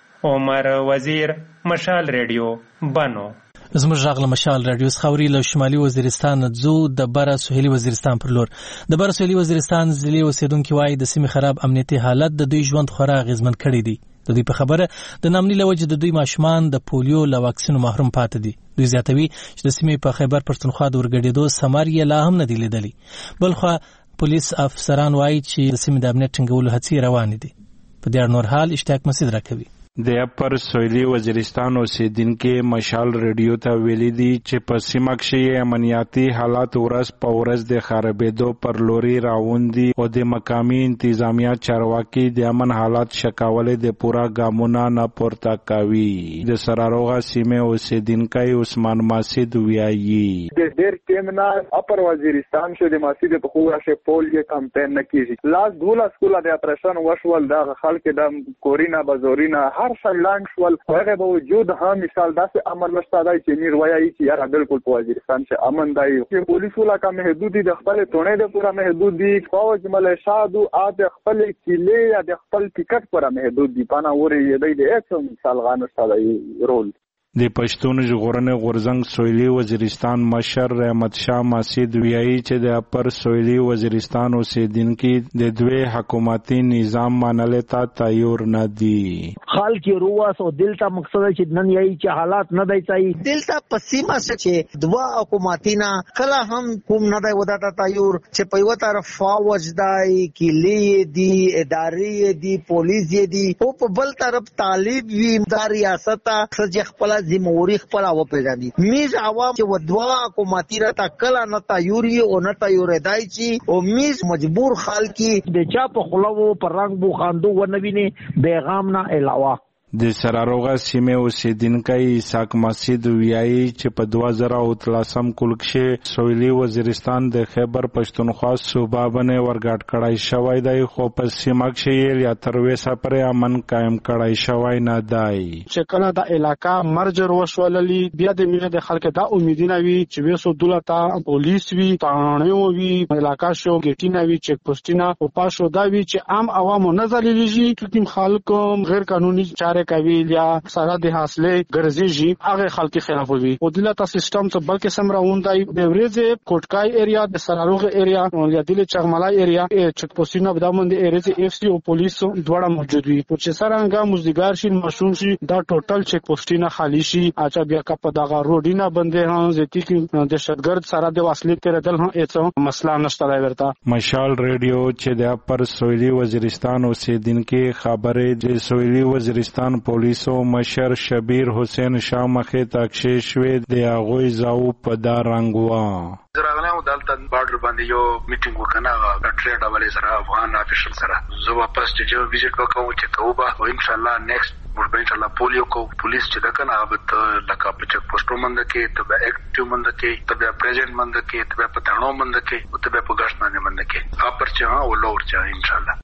عمر وزیر، مشال ریډیو، بنو. زموږ غږ له مشال رادیو څخه اوري. له شمالي وزیرستان ځو د بره سهیلي وزیرستان پر لور. د بره سهیلي وزیرستان ضلعې اوسیدونکي وایي د سیمې خراب امنیتي حالت د دوی ژوند خورا اغېزمن کړی دی. د دوی په خبره د ناامنۍ له وجې د دوی ماشومان د پولیو له واکسینو محروم پاتې دي. دوی زیاتوي چې د سیمې په خیبر پښتونخوا د ورګډېدو ثمر یې لا هم نه دی لیدلی. بلخوا پولیس افسران وایي چې د سیمې د امنیت ټینګولو هڅې روانې دي. په دې اړه نور حال اشتیاق مسعود راکوي. د اپر سویلي وزیرستان اوسیدونکي مشال ریډیو ته ویلي دي چې په سیمه کې امنیتي حالات ورځ په ورځ د خرابېدو پر لوري روان دي او د مقامي انتظامیه چارواکي د امن حالات شکولې د پورا ګامونه نه پورته کوي. د سراروغه سیمه اوسیدونکي عثمان ماسید ویایي د ډېر ټیم نه اپر وزیرستان شو د ماسید په خوره شه پول یې کمپاین نه کیږي. لاس 12 سکول د اپریشن وشول د خلک د کورینا بازورینا هر شلانګ شول هغه به وجود هم مثال داسې امن نشته دی چې میر وایي چې یاره بالکل په وزیرستان چې امن دی. چې پولیسو لا کا محدودي د خپل ټونه د پورا محدودي فوج ملیشادو د خپل کلی یا د خپل ټیکټ پورا محدود دي. پانا وری دی د هیڅ مثال غانشته دی رول. د پښتون ژغورنې غورځنګ سویلي وزیرستان مشر رحمت شاه ماسید ویایي چې د اپر سویلي وزیرستان اوسیدونکي د دوی حکومتي نظام منلو ته تیار نه دي. خلک رواس او دلته مقصد چې نن یې چې حالات نه دی صحیح دلته پسیمه چې دوا حکومتي نه کله هم کوم نه دی وداته تیار چې په یو طرف فوج دی کلی دی ادارې دی پولیس دی او په بل طرف طالب وی د ریاست ته خپل زموري خپل او پیژاندي. میز عوام چې ودوا حکومتي را تکلا نه تیوري او نه تیوري دای چې او میز مجبور خلکی د چا په خلوو پر رنگ بو خاندو ونوینه پیغام نه علاوه. د سراروغه سیمه اوسیدونکي اسحاق مسعود ویایي چې په 2013 کال کې سویلي وزیرستان د خیبر پښتونخوا صوبه باندې ورګډ کړای شوی دی خو په سیمه کې یا تر وسه پر امن قائم کړای شوی نه دی. چې کله د علاقې مرجر وشوللی بیا د میله د خلک دا امیدونه وی چې وسو دولت پولیس وی تانیو وی علاقې شو ګټینه وی چک پوسټینا او پاشو دا وی چې عام عوامو نظر لیږي چې خلکو غیر قانوني چاره کوي یا سره د حاصله ګرځي هغه خلک خلاف وي او دلته سیستم څه بلکې سم راوندای د ورځې کوټکای ایریا د سراروغ ایریا او د دل چغملای ایریا چک پوسټینه بدامند ایریا اف سی او پولیس دواړه موجود وي چې سرانګه مزدګار شي مشون شي دا ټوټل چک پوسټینه خالی شي اچھا بیا کا په دغه روډینا بندې هم زتی کې د شتګرد سره د واصلې تیرېدل هم هیڅ مسله نشته ورته. مشال ریډیو چې د اپر سویلي وزیرستان اوسیدونکي خبره د سویلي وزیرستان پولیسو مشر شبیر حسین شاه مخې تاکشې شوې د هغوی زاو په دا رنګ وا. زراغله دلته بارډر باندې یو میټینګ وکنه ټریډ حواله سره افغان افیشل سره زه واپس چې وزټ وکوم چې کوبا او ان شاء الله نیکسٹ ورته ان شاء الله پولیو کو پولیس چې دا کنه هغه لکه په چک پوسټو مند کې ته به اکټیو مند کې ته به پریزنټ مند کې ته به په تانو مند کې او ته به په ګشت باندې مند کې اپر چې ها ولور چې ان شاء الله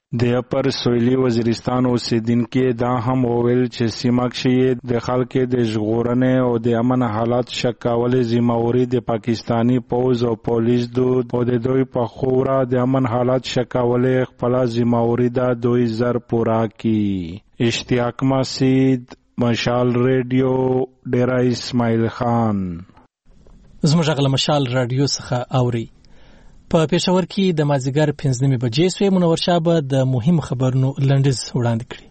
د اپر سویلی وزیرستان اوسیدونکو دا هم وویل چې سیمه کې د خلکو د ژغورنې او د امن حالات شک کولو ذمہواری د پاکستانی پوز او پولیس دود او د دوی په خوره د امن حالات شک کولو خپل ذمہواری دا دوی زر پورا کی. اشتیاق مسید، مشال ریډیو، ډیرا اسماعیل خان. زموږ غل مشال رادیو څخه اوري. په پېښور کې د مازیګر 5 بجې سوې منور شاه به د مهم خبرونو لنډیز وړاندې کړي.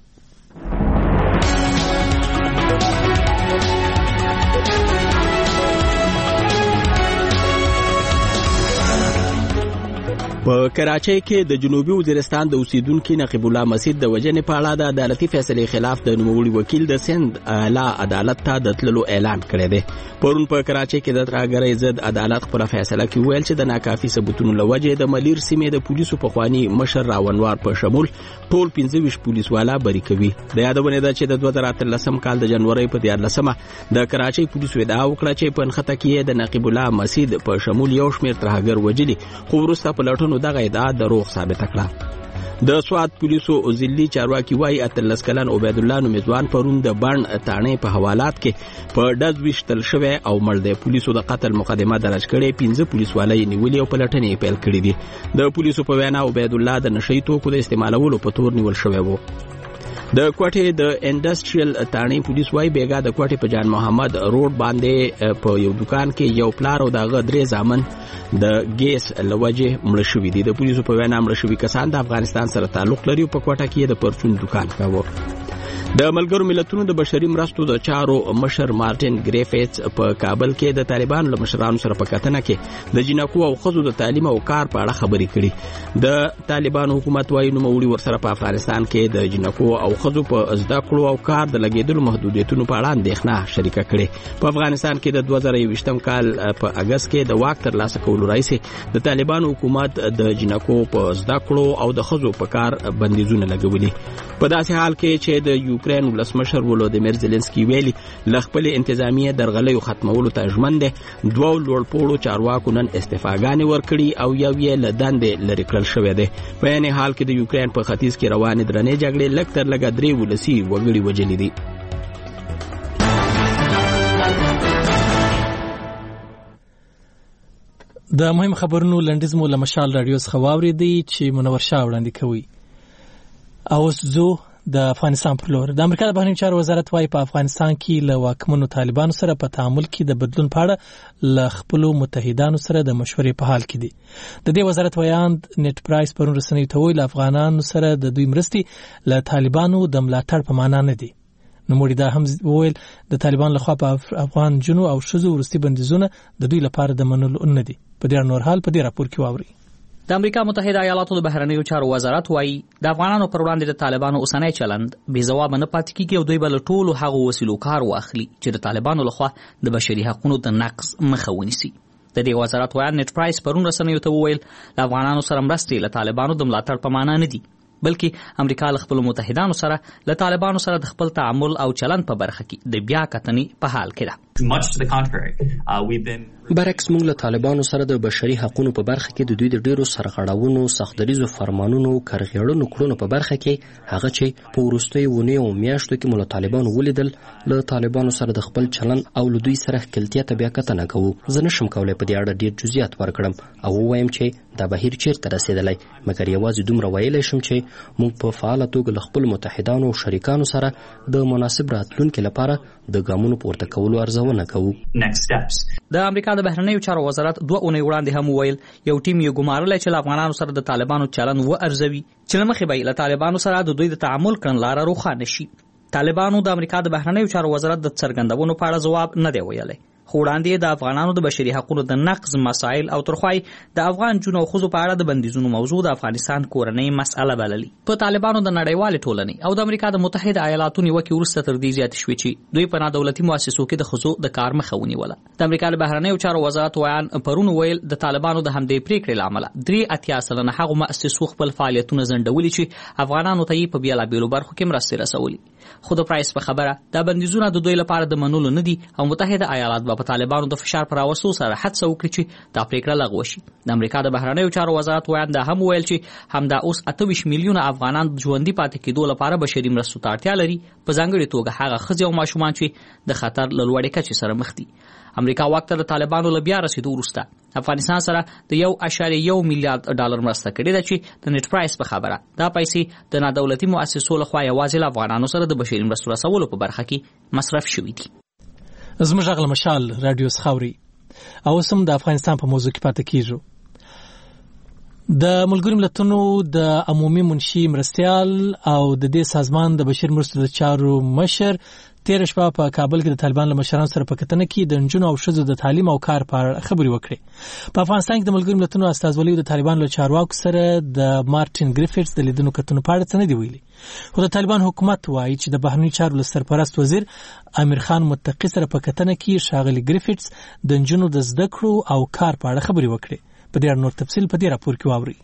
په کراچۍ کې د جنوبي وزیرستان د اوسیدونکو نقیب الله مسید د وجنې په اړه د عدالتي فیصلې خلاف د نوموړي وکیل د سند اعلی عدالت ته د تللو اعلان کړی دی. پرون په کراچۍ کې د ترهګرۍ ضد عدالت خپل فیصله کې ویل چې د ناکافي ثبوتونو لوجې د ملیر سیمې د پولیسو په خواني مشر راونوار په شمول ټول 25 پولیس والا بری کوي. د یادونه ده چې د 2013 کال د جنوري په 14مه د کراچۍ پولیسو ادعا وکړه چې په نخته کې د نقیب الله مسید په شمول یو شمېر ترهګر وجلي، خو وروسته په لټونو دغه ادعا دروغ ثابت کړه. د سواد پولیسو ځلي چارواکي وايي اتلس کلن عبید الله نومځوان پرون د بڼ تانې په حوالات کې په ډز وشتل شوی او مړ دی. پولیسو د قتل مقدمه درج کړې، 15 پولیس والي نیولې او په لټنې پیل کړې دي. د پولیسو په وینا عبید الله د نشئی توکو د استعمالولو په تور نیول شوی وو. د کوټې د انډستریال تانې پولیس وايي بیګا د کوټې په جان محمد روډ باندې په یو دکان کې یو پلار او دغه درې ځامن د ګیس لوجه مړ شوی دي. د پولیسو په وینا مړ شوی کسان د افغانستان سره تعلق لري او په کوټه کې د پرچون دکان کاوه. د ملګرو ملتونو د بشري مرستو د چارو مشر مارټین ګریفیتس په کابل کې د طالبانو له مشرانو سره په کتنه کې د جنکو او ښځو د تعلیم او کار په اړه خبرې کړي. د طالبانو حکومت وايي نوموړي ورسره په افغانستان کې د جنکو او ښځو په زده کړو او کار د لګیدلو محدودیتونو په اړه اندېښنه شریکه کړې. په افغانستان کې د 2020 کال په اگست کې د واک ترلاسه کولو راځي د طالبانو حکومت د جنکو په زده کړو او د ښځو په کار بندیزونه لګولي. په داسې حال کې چې د یوکرين ولسمشر ولودیمیر زيلنسکي ویلي ل خپل انتظامیه درغلیو ختمولو ته ژمن دي. دوه لوړپوړو چارواکو نن استعفاګانې ورکړي او یو یې له دندې لرې کړل شوی دی. په یعنې حال کې د یوکرين په ختیځ کې روانې درنې جګړې لږ تر لږه 3 ولسي وګړي وجلي دي. د مهم خبرونو لنډیز مو له مشال رادیو څخه واورېدی چې منور شاه وړاندې کوي. اوس زه د افغانستان پر لور. د امریکا د بهرنیو چارو وزارت وايي په افغانستان کې له واکمنو طالبانو سره په تعامل کې د بدلون په اړه له خپل متحدانو سره د مشورې په حال کې دي. د دې وزارت ویاند نیټ پرایس پرون رسنیو ته ویل افغانانو سره د دوی مرستې له طالبانو د ملاتړ په معنا نه دي. نوموړي دا هم ویل د طالبان لخوا په افغان جنو او شذو ورستي بندیزونه د دوی لپاره د منلو نه دي. په دې نور حال په دې راپور کې واوري. د امریکا متحده ایالاتو د بهرنیو چارو وزارت وايي د افغانانو پر وړاندې د طالبانو اوسنۍ چلند بې ځواب نه پاتې کیږي او دوی بل ټولو هغو وسیلو کار واخلي چې د طالبانو لخوا د بشري حقوقو د نقض مخه ونیسي. د دې وزارت ویاند نیټ پرایس پرون رسنیو ته وویل د افغانانو سره مرستې له طالبانو د ملاتړ په معنا نه دي، بلکې امریکا له خپل متحدانو سره له طالبانو سره د خپل تعامل او چلند په برخه کې د بیا کتنې په حال کې ده. برعکس موږ له طالبانو سره د بشري حقوقو په برخه کې د دوی د ډیرو سرغړاونو، سختدریزو فرمانونو، کرغېړنو کړنو په برخه کې هغه چې په وروستیو اونیو او میاشتو کې موږ له طالبانو ولیدل، له طالبانو سره د خپل چلند او له دوی سره ښکیلتیا ته بیا کتنه کوو. زه نشم کولی په دې اړه ډیر جزئیات ورکړم او ووایم چې دا بهیر چیرته رسیدلی، مګر یوازې دومره ویلی شم چې موږ په فعاله توګه له خپل متحدانو او شریکانو سره د مناسب راتلونکي لپاره د ګامونو پورته کولو ارزونه کوو. د امریکا د بهرنیو چارو وزارت 2 اونۍ وړاندې هم ویل یو ټیم یې ګمارلی چې له افغانانو سره د طالبانو چلند وارزوي چې له مخې به یې له طالبانو سره د دوی د تعامل کړنلاره روښانه شي. طالبانو د امریکا د بهرنیو چارو وزارت د څرګندونو په اړه ځواب نه دی ویلی، خو وړاندې د افغانانو د بشري حقوقو د نقض مسایل او ترخوای د افغان جنو او ښځو په اړه د بندیزونو موضوع د افغانستان کورنۍ مسأله بللي. په طالبانو د نړیوالې ټولنې او د امریکا د متحده ایالاتو نیوکې وروسته تر دې زیاتې شوې چې دوی په نادولتي مؤسسو کې د ښځو د کار مخه ونیوله. د امریکا د بهرنیو چارو وزارت ویان پرون ویل د طالبانو د همدې پریکړې له امله 83% هغو مؤسسو خپل فعالیتونه ځنډولي چې افغانانو ته یې په بیلابیلو برخو کې مرستې رسولي. خو د پرایس په خبره دا بندیزونه د دوی لپاره د منلو نه دي او متحده ایالات به په طالبانو د فشار پر راوستو سره هڅه وکړي چې دا پریکړه لغوه شي. د امریکا د بهرنیو چارو وزارت وایي هم ویل چې همدا اوس 28 میلیونه افغانان ژوندۍ پاتې کېدو لپاره بشري مرستو ته اړتیا لري، په ځانګړي توګه هغه ښځې او ماشومان چې د خطر له لوړې کچې سره مخ دي. امریکا وخت د طالبانو له بیا رسیدو وروسته افغانستان سره د 1.1 میلیارډ ډالر مرسته کړې ده چې د نت پرایس په خبره دا پیسې د نادولتي مؤسسو لخوا یوازې له افغانانو سره د بشري مرستو رسولو په برخه کې مصرف شوي دي. زموږ غږ مشال رادیو خاوري او سم د افغانستان په موضوع کې پاتې کیږو. د ملګرو ملتونو د عمومي منشي مرستيال او د دې سازمان د بشري مرستو د چارو مشر تیر شپه په کابل کې د طالبان له مشرانو سره په کتنه کې د نجونو او ښځو د تعلیم او کار په اړه خبرې وکړې. په افغانستان کې د ملګرو ملتونو استازولۍ د طالبان له چارواکو سره د مارټین ګریفټس د لیدنو کتنو په اړه څه نه دی ویلي، خو د طالبان حکومت وایي چې د بهرنی چارو سرپرست وزیر امیر خان متقی سره په کتنه کې ښاغلي ګریفټس د نجونو د زده کړو او کار په اړه خبرې وکړې. په دې اړه نور تفصیل په دې راپور کې واورئ.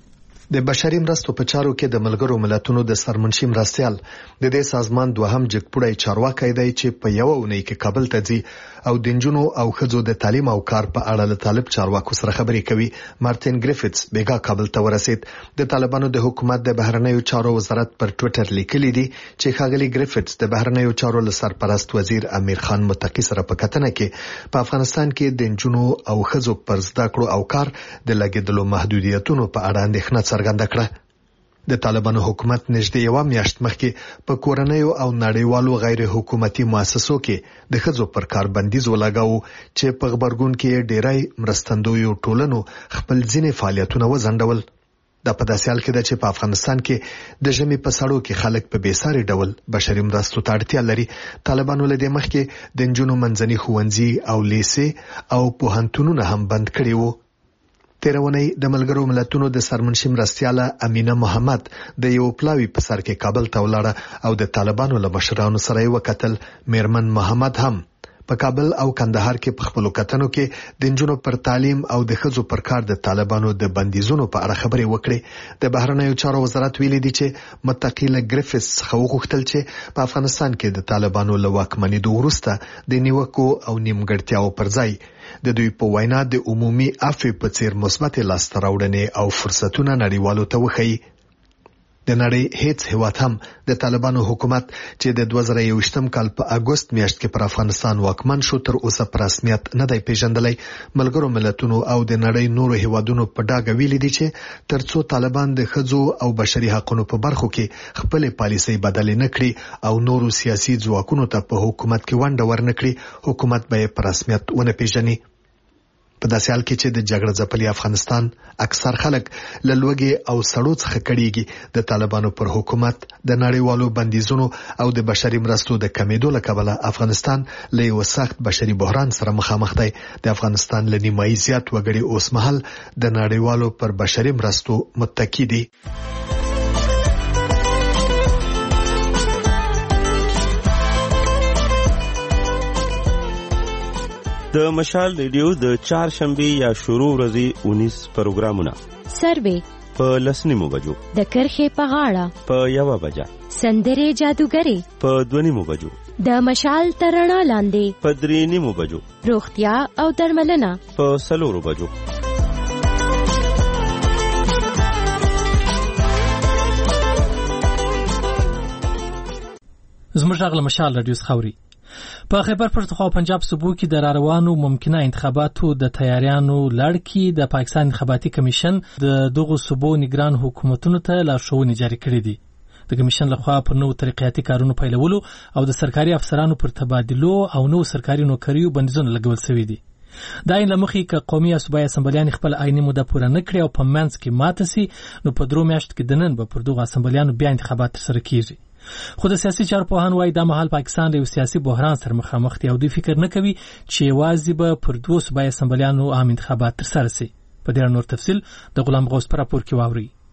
د بشري مرستو په چارو کې د ملګرو ملتونو د سرمنشي مرستيال د دې سازمان دوهم جګپوړی چارواکي دی چې په یو اونۍ کې کابل ته ځي او د نجونو او ښځو د تعلیم او کار په اړه له طالب چارواکو سره خبرې کوي. مارټین ګریفټس بیګا کابل ته ورسید. د طالبانو د حکومت د بهرنیو چارو وزارت پر ټوئیټر لیکلی دی چې ښاغلي ګریفټس د بهرنیو چارو له سرپرست وزیر امیر خان متقی سره په کتنه کې په افغانستان کې د نجونو او ښځو پر زده کړو او کار د لګیدلو محدودیتونو په اړه اندېښنه څرګنده کړه. د طالبانو حکومت نږدې یو میاشت مخکې په کورنیو او نړیوالو غیر حکومتي مؤسسو کې د ښځو پر کار بندیز ولګاو چې په خبرګون کې ډیری مرستندویو ټولنو خپل ځینې فعالیتونه وځنډول. دا په داسې حال کې ده چې په افغانستان کې د ژمي په سړو کې خلک په بیساري ډول بشري مرستو ته اړتیا لري. طالبانو له دې مخکې د نجونو منځني ښوونځي او لیسې او پوهنتونونه هم بند کړي وو. تیرونی د ملګرو ملتونو د سرمنشي مرستياله امینه محمد د یو پلاوی په سر کې کابل ته ولاړه او د طالبانو له مشرانو سره وکتل. میرمن محمد هم په کابل او کندهار کې په خپل کتنو کې د نجونو پر تعلیم او د ښځو پر کار د طالبانو د بندیزونو په اړه خبرې وکړې. د بهرنیو چارو وزارت ویلي دی چې متقی له ګریفټس څخه وغوښتل چې په افغانستان کې د طالبانو له واکمنېدو وروسته د نیوکو او نیمګړتیاو پر ځای د دوی په وینا د عمومي عفو په څیر مثبت لاسته راوړنې او فرصتونه نړیوالو ته وښيي. د نړۍ هیڅ هیواد هم د طالبانو حکومت چې د 2021 کال په اگست میاشت کې پر افغانستان واکمن شو تر اوسه په رسمیت نه دی پیژندلی. ملګرو ملتونو او د نړۍ نورو هیوادونو په ډاګه ویلي دي چې ترڅو طالبان د ښځو او بشري حقوقو په برخو کې خپل پالیسي بدل نه کړي او نورو سیاسي ځواکونو ته په حکومت کې ونډه ورنکړي، حکومت به په رسمیت ونه پیژني. په داسې حال کې چې د جګړه ځپلي افغانستان اکثر خلک له لوږې او سړو څخه کړيږي، د طالبانو پر حکومت د نړیوالو بندیزونو او د بشري مرستو د کمیدو له کبله افغانستان له یو سخت بشري بحران سره مخامخ دی. د افغانستان له نیمایي زیات وګړي اوس مهال د نړیوالو پر بشري مرستو متکی دي. د مشال ریډیو د چهارشنبه یا شروع ورځې 19 پروګرامونه سروې په لسنیمو بجو، د کرخې په غاړه په 1 بجه، سندرې جادوګری په 2 بجو، د مشال ترڼا لاندې په 3 بجو، روغتیا او درملنه په 4 بجو. زموږ غږ مشال رادیو خاوري. په خیبر پښتونخوا او پنجاب صوبو کې د راروانو ممکنه انتخاباتو د تیاریانو لړ کې د پاکستان انتخاباتي کمیشن د دغو صوبو نگران حکومتونو ته لارښوونې جاري کړې دي. د کمیشن لخوا پر نوو ترقیاتي کارونو پیلولو او د سرکاري افسرانو پر تبادلو او نوو سرکاري نوکریو بندیزونه لګول شوي دي. دا یې لمخې ک قومي او صوبایي اسمبلیان خپل عیني موده پوره نه کړي او په منځ کې ماته سي، نو په 3 میاشتو کې د نن به پر دغو اسمبلیانو بیا انتخابات ترسره کیږي. خو د سیاسي چارو پوهان وايي دا مهال پاکستان له یو سیاسي بحران سره مخامخ دی او دوی فکر نه کوي چې یوازې به پر 2 صوبایي اسمبلیانو عام انتخابات ترسره شي. په دې اړه نور تفصیل د غلام غوث پر راپور کې واوري.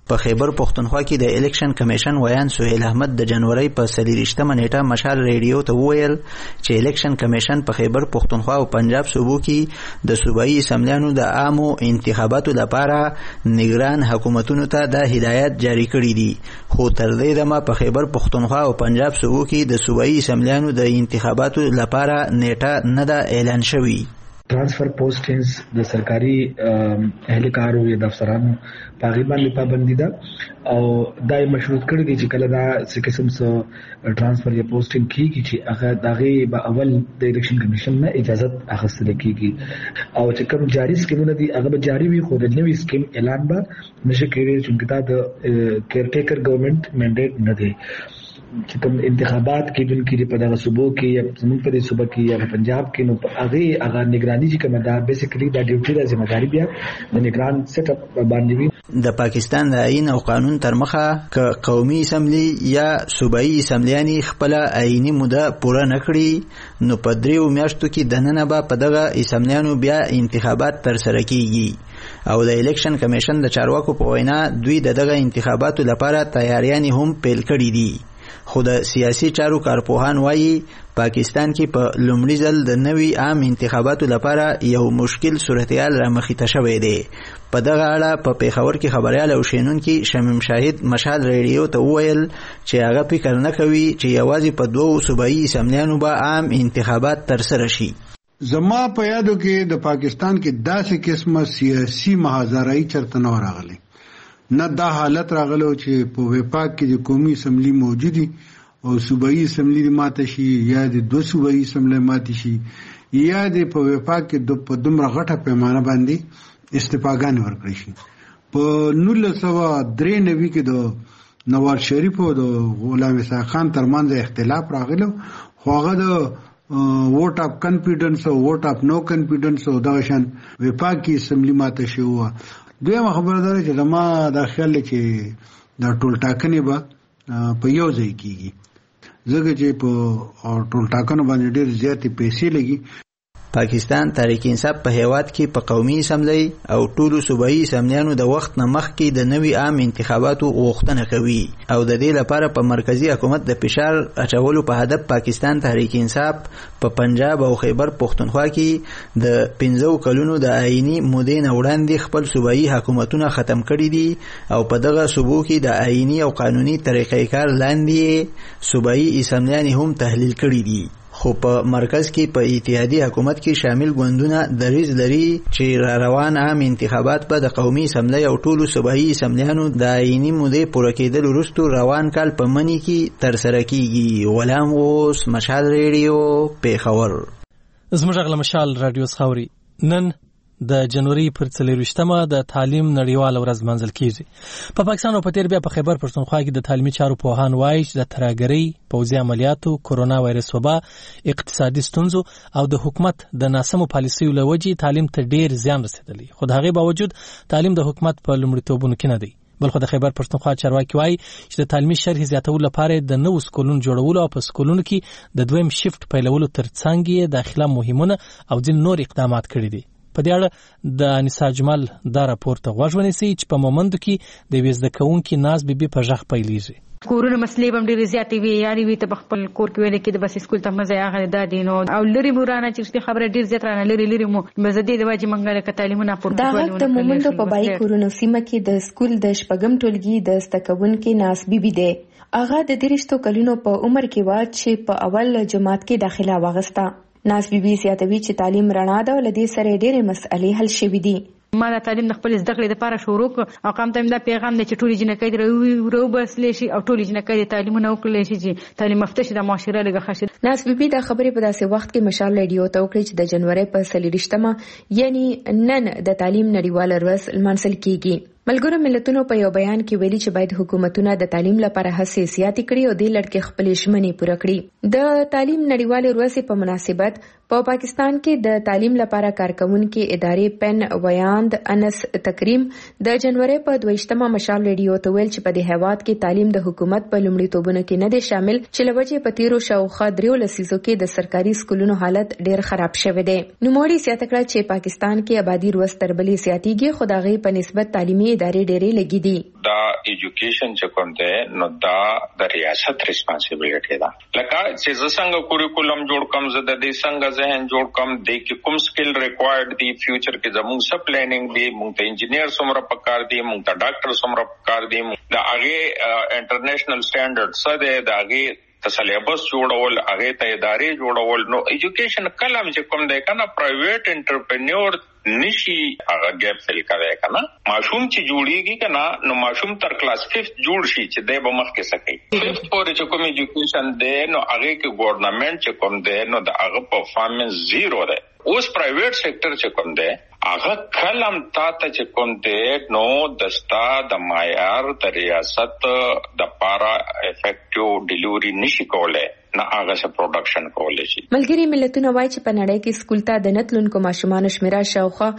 په خیبر پښتونخوا کې د الیکشن کمیشن ویان سهیل احمد د جنوري په 23 نیټه مشال ریډیو ته وویل چې الیکشن کمیشن په خیبر پښتونخوا او پنجاب صوبو کې د صوبایي اسمبلیانو د عامو انتخاباتو لپاره نگران حکومتونو ته د هدایت جاری کړي دي خو تر دې دمه په خیبر پښتونخوا او پنجاب صوبو کې د صوبایي اسمبلیانو د انتخاباتو لپاره نیټه نه ده اعلان شوې. Transfer postings د سرکاري اهلکارو یا دفترانو پاغي باندې پابندي ده او دای مشروط کړی دی چې کله دا څه قسم څه ترانسفر یا پوسټینګ کیږي چې هغه دغه به اول د الیکشن کمیشن نه اجازه اخیستل کیږي او چې کوم جاری سکیمونه دي هغه به جاری وي خو د نوې سکیم اعلان به نشي کېږي چې دا د کیر ټیکر ګورنمنت منډیټ نه دی چې کوم انتخابات کې دن کې په دغه صوبو کې یا زموږ په صوبه کې یا پنجاب کې نو هغه نگرانی چې کوم دا بیسیکلی دا ډیوټي د ځمداري بیا د نگران سیټ اپ باندې وي. د پاکستان د آئین او قانون تر مخه ک قومي اسمبلی یا صوبایي اسمبلیانی خپل آئینی موده پوره نکړي نو په 3 میاشتو کې دننه به په دغه اسمبلیانو بیا انتخابات تر سره کیږي او د الیکشن کمیشن د چارواکو په وینا دوی دغه انتخاباتو لپاره تیاریانې هم پیل کړي دي. خو د سیاسي چارو کارپوهان وایي پاکستان کې په لومړي ځل د نوي عام انتخاباتو لپاره یو مشکل صورتحال رامخې ته شوی دی. په دغه اړه په پیښور کې خبريال او شینونکي شمیم شاهد مشال ریډیو ته وویل چې هغه فکر نه کوي چې یوازې په 2 صوبایي اسمبلیانو به عام انتخابات ترسره شي. زما په یادو کې د پاکستان کې داسې قسمه سیاسي محاذرای چرته نه راغلي نه دا حالت راغلو چې په وفاق کې د قومي اسمبلی موجودي او صوبایي اسمبلی ماته شي یا د 2 صوبایي اسمبلی ماته شي یا د په وفاق کې په دومره غټه پیمانه باندې استفاګان ورکړي شي. په 1993 کې د نواز شریف او د غلام اسحاق خان ترمنځ اختلاف راغلو خو هغه د ووټ اپ کانفیډنس او ووټ اپ نو کانفیډنس او دا شان وفاق کې اسمبلی ماته شي. دویمه خبره ده چې زما دا خیال چې دا ټول ټاکنې به په یو ځای کېږي ځکه چې په ټول ټاکنو باندې ډېر زیاتې پیسې لګي. پاکستان تحریک انصاف په هیواد کې په قومي اسمبلی او ټولو صوبایي اسمبلیانو د وخت نه مخکې د نوي عام انتخاباتو غوښتنه کوي او د دې لپاره په مرکزی حکومت د فشار اچولو په هدف پاکستان تحریک انصاف په پنجاب او خیبر پښتونخوا کې د 15 کلونو د آئینی مودې نه وړاندې خپل صوبایي حکومتونه ختم کړي دي او په دغه صوبو کې د آئینی او قانوني طریقې کار لاندې صوبایي اسمبلیان هم تحلیل کړي دي. خو په مرکز کې په اتحادیه حکومت کې شامل ګوندونه دریځ لري چې روان عام انتخابات به د قومي اسمبلی او ټولو صوبایي اسمبلیانو د آئینی مودې پوره کېدل وروسته روان کال په مني کې ترسره کیږي. غلام اوس مشال ریډیو پیښور. زموږ غل مشال رادیو خاوري نن د جنوري پر 24مه د تعلیم نړیواله ورځ منځل کیږي. په پاکستان او په تیر بیا په خیبر پښتونخوا کې د تعلیمي چارو پوهان وایي چې د ترهګرۍ، پوځي عملیاتو، کورونا وایرس وبا، اقتصادي ستونزو او د حکومت د ناسمو پالیسیو له وجې تعلیم ته ډیر زیان رسیدلی. خو د هغې باوجود تعلیم د حکومت په لومړیتوبونو کې نه دی. بلخو د خیبر پښتونخوا چارواکي وایي چې د تعلیمي شرح زیاتولو لپاره د نوو سکولونو جوړولو او په سکولونو کې د دویم شیفت پیلولو ترڅنګ یې داخله مهمونه او ځینې نور اقدامات کړي دي. په دې اړه د انیسا جمال دا راپور ته غوږ ونیسئ چې په مومندو کې د یوې زده کوونکي ناز بیبي په غږ پیلېږي. کورونه مسلې هم ډېرې زیاتې وي، یعنې وي ته په خپل کور کې ویلې کې د بس سکول ته مزه هغه دا دی نو او لرې مو رانه چې رښتیا خبره ډېر زیات رانه لرې مو مزه دې د واجب منګه لکه تعلیمونه پورته دا غږ د مومندو په بای کورونو سیمه کې د سکول د شپږم ټولګي د زده کوونکي ناز بیبي دی. هغه د 30 کلونو په عمر کې و چې په اول جماعت کې داخله واغسته. ناز بیبي زیاتوي چې تعلیم رڼا ده او لدې سره ډېرې مسئلې حل شوې دي. ما د تعلیم د خپل زده کړې لپاره شروع او قام ته دا پیغام دی چې ټولې جنکۍ روبسلې شي او ټولې جنکۍ د تعلیمونه وکړي شي چې تعلیم یافته شي د معاشره لږه ښه شي. ناز بیبي دا خبرې په داسې وخت کې مشال ریډیو ته وکړي چې د جنوري په 23مه یعنی نن د تعلیم نړیواله ورځ لمانځل کیږي. ملګرو ملتونو په یو بیان کې ویلي چې باید حکومتونه د تعلیم لپاره هڅې زیاتې کړي او د لړکې خپل ژمنې پوره کړي. د تعلیم نړیواله ورځ په مناسبت په پاکستان کې د تعلیم لپاره کارکونکو ادارې پن ویاند انس تکریم د جنوري په 22مه مشال ریډیو ته ویل چې په دې هیواد کې تعلیم د حکومت په لومړیتوبونو کې نه دی شامل چې لوجه په تیرو شاوخوا 3 لسیزو کې د سرکاري سکولونو حالت ډیر خراب شوی دی. نوموړي زیاته کړه چې پاکستان کې آبادی ورځ تر بلې زیاتېږي خو د هغې په نسبت تعلیمي ادارې ډېرې لګې دي. دا ایجوکیشن چې کوم دی نو دا د ریاست responsibility ده. لکه چې څنګه کوریکولم جوړ کوم زه د دې څنګه ذهن جوړ کوم د کې کوم سکل ریکوایرډ دی فیوچر کې زموږ سب پلانینګ دی موږ ته انجینیر څومره پکار دی موږ ته ډاکټر څومره پکار دی دا هغه انټرنیشنل سټانډرډ څه دی دا هغه سلیبس جوړول هغه ته ادارې جوړول. نو ایجوکیشن کلم چې کوم دی کنه پرایویټ انټرپرینور نشي هغه ګیپ فل کوي کنه. ماشوم چې جوړیږي کنه نو ماشوم تر کلاس 5 جوړ شي چې د به مخ کې سکی 5 پورې چې کوم ایجوکیشن دی نو هغه کې ګورنمنت چې کوم دی نو د هغه پرفارمنس زیرو دی. اوس پرایویټ سېکټر چې کوم دی هغه کلم تا ته چې کوم دی نو دستا د معیار د ریاست د پارا افیکټیو ډیلیوري نشي کولای نه هغه څه پروډکشن کولای شي. ملګری ملتونه وایي چې په نړۍ کې سکول ته د نتلونکو ماشومان شمیره شاوخوا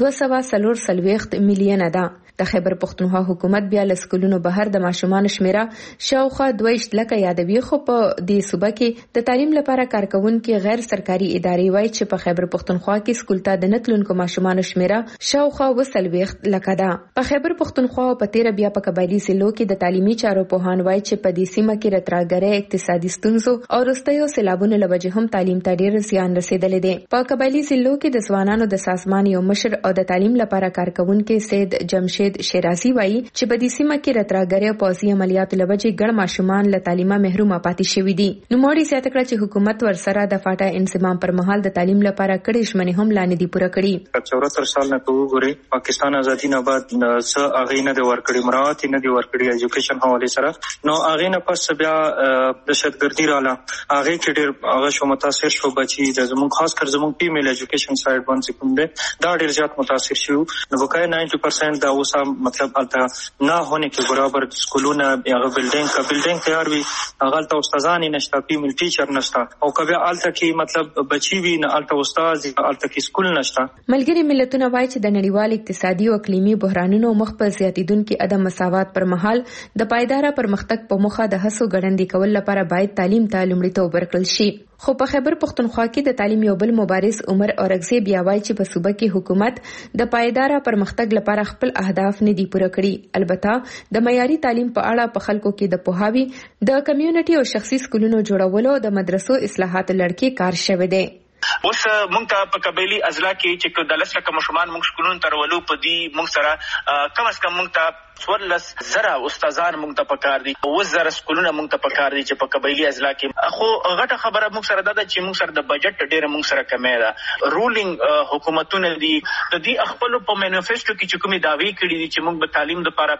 240 میلیونه ده. د خیبر پختونخوا حکومت بیا له سکولونو بهر د ماشومان شمیره شاوخوا 22 لکه یادوي، خو په دې صوبه کې د تعلیم لپاره کارکونکو غیر سرکاري ادارې وایي چې په خیبر پختونخوا کې سکول ته د نتلونکو ماشومان شمیره شاوخوا 20 لکه ده. په خیبر پختونخوا او په تیر بیا په قبایلی ضلعو کې د تعلیمي چارو پوهان وایي چې په دې سیمه کې راتراګره اقتصادي ستونزو او رستيو سیلابونو له وجې هم تعلیم ته ډېر زیان رسیدلی دی. په قبایلی ضلعو کې د ځوانانو د سازمان یو مشر او د تعلیم لپاره کارکونکو سید جمشید شیرازي وایي چې په دې سیمه کې راتراګره او پوځي عملیاتو له وجې ګڼ ماشومان له تعلیمه محروم پاتې شوي دي. نوموړي زیاته کړه چې حکومت ورسره د فاټا انضمام پر مهال د تعلیم لپاره کړي ژمنې هم لا نه دي پوره کړي. 74 سال نه وګوري پاکستان ازادي نه بعد څه هغه نه دی ورکړي مراعات نه دی ورکړي ایجوکیشن حواله سره نو هغه نه پس بیا دهشتګردي رااله هغه کې ډېر هغه شو متاثر شو بچي د زموږ خاص کر زموږ فیمیل ایجوکیشن سایډ باندې کوم دی دا ډېر زیات متاثر شو. نو وکای 90% دا اوس मतलब अलता ना होने के बराबर स्कूलों ना या बिल्डिंग तैयार भी अलता उस्तादानी नश्ता फीमेल टीचर नश्ता और कभी अलता की मतलब बची भी ना अलता उस्ताद अलता की स्कूल नश्ता. ملګری ملتونه وایي چې د نړیوال اقتصادي او اقلیمي بحرانونو مخ په زیاتیدونکو عدم مساوات پر مهال د پایدار پرمختګ په مخه د هڅو ګړندې کول لپاره باید تعلیم ته لومړیتوب ورکړل شي. خو په خیبر پختونخوا کې د تعلیم یو بل مبارز عمر اورغزی بیا وایي چې په صوبه کې حکومت د پایدار پرمختګ لپاره خپل اهداف نه دي پوره کړي. البته د معیاري تعلیم په اړه په خلکو کې د پوهاوي د کمیونټي او شخصي سکولونو جوړولو د مدرسو اصلاحات لړکې کار شوه دی. اوس مونږ ته په قبایلی اضلاع کې چې د لسره کوم ماشومان مونږ سکولونو ته ورولو په دې مونږ سره کم از کم مونږ ته 14,000 استادان مونږ ته پکار دي 10,000 سکولونه مونږ ته پکار دي چې په قبایلی اضلاع کې. خو غټه خبره مونږ سره ده چې مونږ سره د بجټ ډېر مونږ سره کمه ده. رولینګ حکومتونه دي د دې خپل په مینیفیسټو کې چې کومې دعوی کړې دي چې مونږ به تعلیم لپاره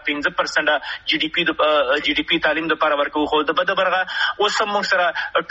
15% جی ډي پی تعلیم لپاره ورکو خو د بده برغه اوس مونږ سره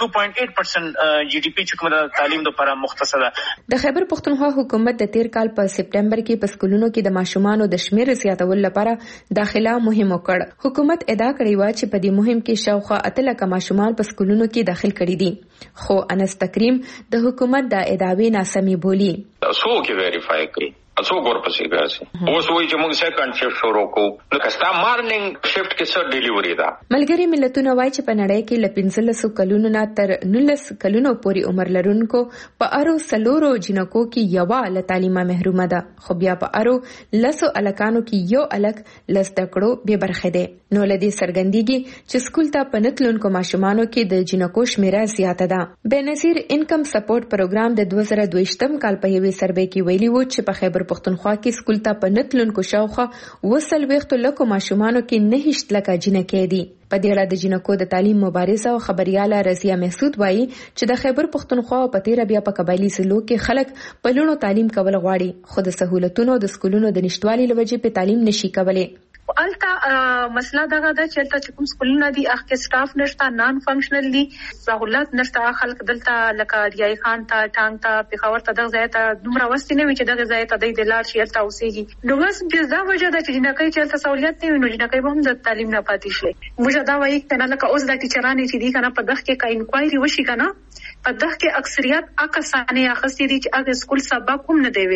2.8% جی ډي پی چې کومه تعلیم لپاره مختصره. د خیبر پختونخوا حکومت د تیر کال په سپټمبر کې په سکولونو کې د ماشومانو د شمیر زیاتول لپاره داخله مهم وکړ. حکومت ادعا کړې و چې په دې مهم کې شاوخوا 8 لک ماشومان په سکولونو کې داخل کړي دي، خو انس تکریم د حکومت د ادعاوې ناسمي بولی. تاسو کې ویریفای کړئ اسو ګور پسې ګرځي اوس وایي چې موږ سیکنډ شفت شروع کوو نو کستا مارنینګ شفت کې څه ډیلیوري ده. ملګری ملتونه وایي چې په نړۍ کې ل 15 کلونو نه تر 19 کلونو پورې عمر لرونکو په اړو سلورو جنکو کې یو له تعلیمه محرومه ده، خو بیا په اړو لسو الکانو کې یو الک لس دکړو به برخه ده. نو لدی سرګندېږي چې سکول ته پنتلونکو ماشومانو کې د جنکو شمیره زیاته ده. بنظیر انکم سپورټ پروګرام د 2022م کال په یوې سروې کې ویلي و چې په خیبر پختونخوا کې سکول ته پنتلونکو شاوخوا 20 لکو ماشومانو کې 9 لکه جنکې دي. په دې اړه د جنکو د تعلیم مبارزه او خبرياله رضیه محسود وایي چې د خیبر پختونخوا په تیر بیا په قبایلی ضلعو کې خلک په لونو تعلیم کول غواړي، خو د سہولتونو د سکولونو د نشټوالي لوجې په تعلیم نشي کولای. التا مسله دغه د چلته کوم سکولونه دي اخ کې سټاف نشته، نان فنکشنل دي، سہولت نشته. خلک دلته لکه ریای خان ته ټانګ ته پیښور ته دغه ځای ته دومره وستې نه وي چې دغه ځای ته د لار شي الته اوسېږي. نو بس دا وجه ده چې نه کوي چلته سہولت نه وي نو نه کوي هم د تعلیم نه پاتې شي. موږ دا وایي کنه لکه اوس د ټیچرانو چې دي کنه په دغه کې کا انکوایري وشي کنه په دغه کې اکثریت اکسانه اخستې دي چې هغه سکول سبق هم نه دی ویلې.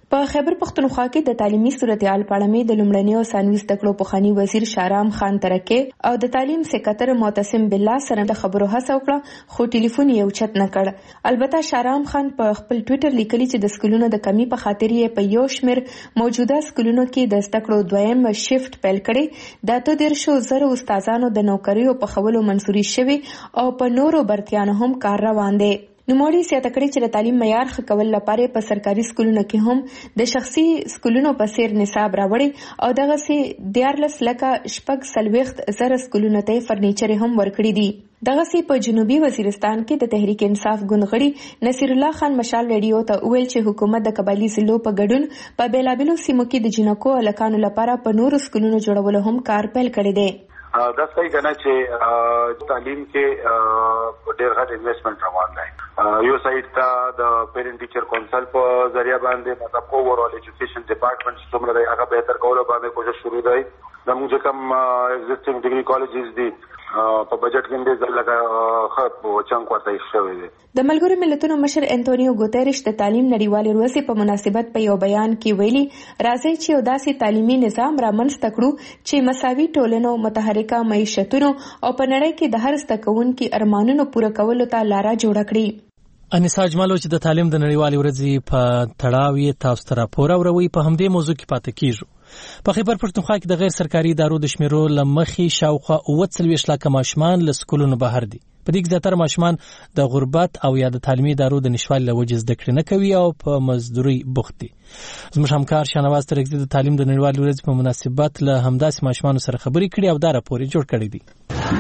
په خیبر پختونخوا کې د تعلیمي صورتحال په اړه د لومړني او ثانوي زده کړو پخوانی وزیر شارام خان ترکي او د تعلیم سکرټر معتصم بالله سره د خبرو هڅه وکړه خو ټلیفون یې اوچت نه کړ. البته شارام خان په خپل ټویټر لیکلي چې د سکولونو د کمی په خاطر یې په یو شمېر موجوده سکولونو کې د زده کړو دویم شفټ پیل کړي. د 13,000 استادانو د نوکریو په خولو منزوري شوي او په نورو برتیانو هم کار روان دی. نوموړي زیاته کړې چې د تعلیم معیار ښه کولو لپاره په سرکاري سکولونو کې هم د شخصي سکولونو په څیر نصاب راوړي او دغسې 14,40,000 سکولونو ته فرنیچر هم ورکړي دي. دغسې په جنوبي وزیرستان کې د تحریک انصاف ګوند غړي نصیر الله خان مشال ریډیو ته وویل چې حکومت د قبایلي ضلعو په ګډون په بیلابیلو سیمو کې د جنکو هلکانو لپاره په نورو سکولونو جوړولو هم کار پیل کړی دی. دا صحیح کنه چې تعلیم کې ډېر غټ انویسټمنټ روان دی. یو سایډ ته د پیرنټ ټیچر کونسل په ذریعہ باندې مطلب اوورال ایجوکیشن ډپارټمنټ څومره دی هغه بهتر کولو باندې کوشش شروع دی. زموږ کوم ایگزیسټینګ ډیګري کالجز دي په بجټ کې د ځلګه خپ چنګ ورته شوی دی. د ملګرو ملتونو مشر انټونیو ګوتریش د تعلیم نړیوالې ورځې په مناسبت په یو بیان کې ویلي راځي چې یو داسې تعلیمي نظام رامنځته کړو چې مساوي ټولنو متحرکه معیشتونو او په نړۍ کې د هر زده کوونکي ارمانونو پوره کولو ته لاره جوړه کړي. انیسا اجمالو چې د تعلیم د نړیوالې ورځې په تړاو یې تاسو ته راپور اوروي په همدې موضوع کې پاتې کیږو. په خیبر پښتونخوا کې د غیر سرکاري ادارو د شمیرو لمخې شاوخوا 40 لکه ماشومان له سکولونو بهر دي. په دې کې زیاتره ماشومان د غربت او یا د تعلیمي ادارو د نشوالي له وجې زده کړې نه کوي او په مزدوري بوخت دي. زموږ همکار شاهنواز ترکزي د تعلیم د نړیوالې ورځې په مناسبت له همداسې ماشومانو سره خبرې کړي او دا راپور یې جوړ کړی دی.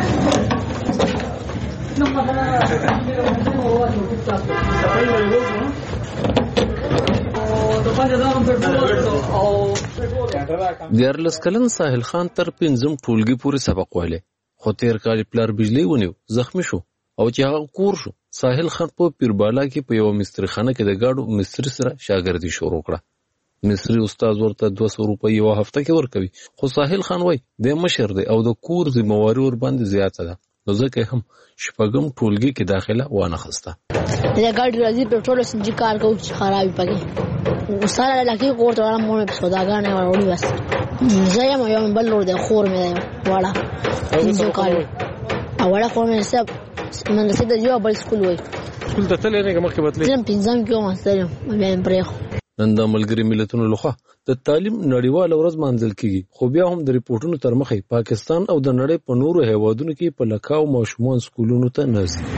دیارلس کلن ساحل خان تر 5م ټولګي پورې سبق ویلی خو تیر کال پلار بجلی ونیو زخمی شو او چې هغه کور شو. ساحل خان په پیربالا کې په یو مستری خانه کې د گاډو مستری سره شاګردي شروع کړه. مصری استاد ورته 200 روپۍ یو هفته کې ورکوي خو ساحل خان وای د مشر دی او د کور ذمہواری ور باندې زیاته ده نو ځکه هم شپږم ټولګي کې داخله وانه خسته. د ګاډي راځي پټرول سنجي کار کوي چې خرابې پکې وساره لکه کوړه ولا مو په سوداګانې وروړي بس زایم یو بل ور د خور مې وړه انځو کار او وړه خور مې سب من د یو بل سکول وای سکول ته تللی نه مخکې بدلې زم پنځم کې ماستر مې پرېخ. نن د ملګری ملتونو لخوا د تعلیم نړیواله ورځ مانځل کیږي خو بیا هم د ریپورتونو تر مخې پاکستان او د نړۍ په نورو هیوادونو کې په لکاو ماشومان سکولونو ته نه ځي.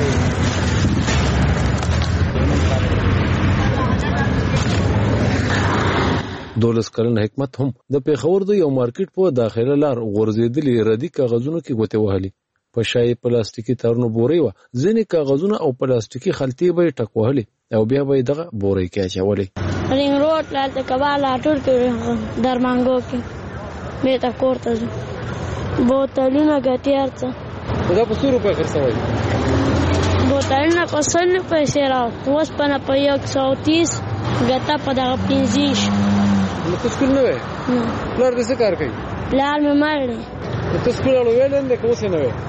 12 کلن حکمت هم د پیښور د یو مارکیټ په داخله لار غورځېدلې ردی کاغذونو کې ګوتې وهلي. په شای پلاستیکي تارونو بوري و ځینې کاغذونه او پلاستیکي خلطې به ټک وهلي او بیا به دغه بوري کې اچولې. رینګ روډ لالته کباله ټول کې درمانګو کې به تا کوړته بوتلونه ګټیارته دا په 100 روپۍ خرڅوي. بوتلونه په 100 پیسې راو اوس په 130 ګټه په دغه 50. نو تاسو سکول نه وای؟ پلار دې څه کار کوي؟ پلار مې مړ دی. تاسو سکول ویلې نه کوم څه نه وای؟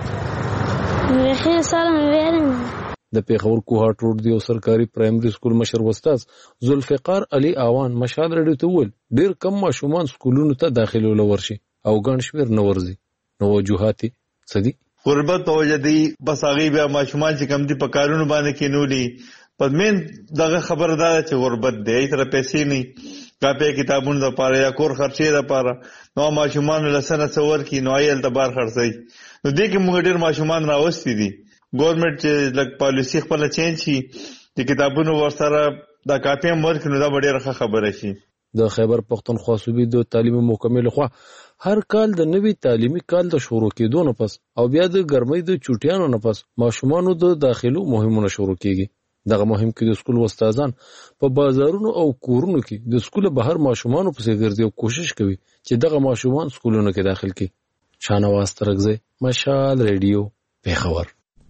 مې سره ویلې. د پیښور کوهاټ روډ دی او سرکاري پرایمري سکول مشر استاد ذوالفقار علي اوان مشال رډیو ته ویل ډیر کم ماشومان سکولونو ته داخلي ولورشي او ګڼ شمیر نه ورځي. نو وجوهاتي صدی غربت په وجه دی بس هغه بیا ماشومان چې کم دي په کارونو باندې کینولي پدمن دغه خبردار چې غربت دی تر پیسې نه کاپي کتابونو د پاره یا کور خرچې د پاره نو ماشومان لسنه څور کی نو ایل د بار خرڅي نو دې کې موږ ډیر ماشومان راوستي دي. ګورنمنت چې لک پالیسی خپل چینج شي د کتابونو ورسره د کاپي مرګ نو دا ډیره خبره شي. د خیبر پختونخوا صوبې د تعلیم مکمل خو هر کال د نوي تعلیمي کال د شروع کېدو نه پس او بیا د ګرمۍ د چوټیانو نه پس ماشومانو د داخلو مهمونه شروع کیږي. دغه مهم کې د سکول استادان په بازارونو او کورونو کې د سکول بهر ماشومانو پسې ګرځي او کوشش کوي چې دغه ماشومان سکولونو کې داخل کړي. شاهنواز ترکزی مشال ریډیو پیښور.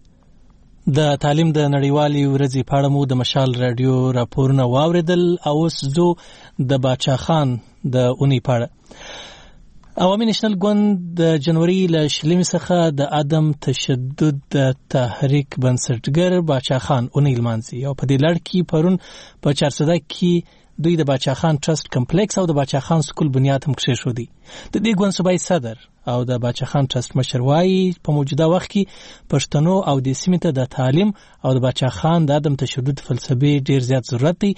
د تعلیم د نړیوالې ورځې په اړه مو د مشال رادیو راپورونه واوریدل او اوس زه د باچا خان د اونۍ په اړه. عوامي نېشنل ګوند د جنوري له 20 څخه د عدم تشدد د تحریک بنسټګر باچا خان اونۍ لمانځي او په دې لړ کې پرون په چارسده کې دوی د باچا خان ټرست کمپلیکس او د باچا خان سکول بنیاد هم کېښودی. د دې ګوند صوبایي صدر او د باچا خان ټرست مشر وایي په موجوده وخت کې پښتنو او د سیمې ته د تعلیم او د باچا خان د عدم تشدد فلسفي ډیر زیات ضرورت دی،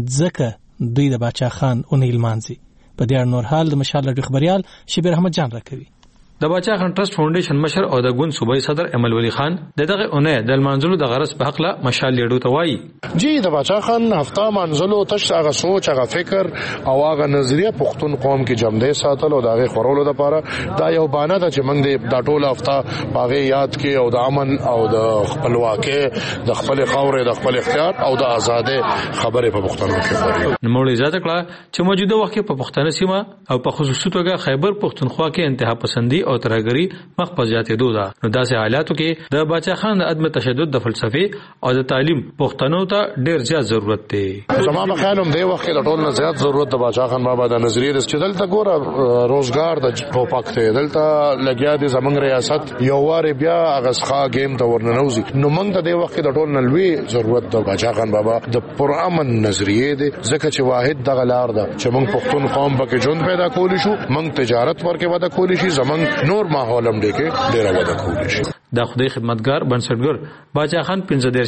ځکه دوی د باچا خان اونۍ لمانځي. په دې اړه نور حال د مشال رادیو خبريال شبیر احمد جان راکوي. د باچا خان ټرست فاونډیشن مشر او د ګوند صوبایي صدر امل ولی خان دغه اونۍ د منځلو د غرض په حق له مشال لیډو ته وایي جی د باچا خان هفته منځلو تش هغه سوچ هغه فکر او هغه نظریه پښتون قوم کې جمع ساتل او دغه خورولو لپاره دا یو بانه ده چې موږ د ټوله هفته باغې یاد کې او د امن او د خپلواکي د خپل خاورې د خپل اختیار او د آزادۍ خبرې په پښتون کې کوي. نوموړي زیاته کړه چې موجوده وخت کې په پښتون سیمه او په خصوصي توګه خیبر پښتونخوا کې انتها پسندي او ترهګري مخ په زیاتېدو ده. نو داسې حالاتو کې د باچا خان د عدم تشدد د فلسفي او د تعلیم پښتنو ته ډیر زیات ضرورت دی. زما په خیال هم دی وخت کې د ټول نه زیات ضرورت د باچا خان بابا د نظریې چې دلته ګوره روزګار د ټوپک ته دلته لګیا دي زمونږ ریاست یو واره بیا اغسخا گیم ته ورننوزي. نو موږ ته د وخت کې د ټول نه لوی ضرورت د باچا خان بابا د پرامن نظریې دی، ځکه چې واحد دغه لار ده چې موږ پښتون قوم پکې ژوند پیدا کولی شو، موږ تجارت ورکه ودا کولی شي، زمونږ نور ماحول هم دغه ډیر ودا کولی شي. د خدای خدمتګار بنسټګر باچا خان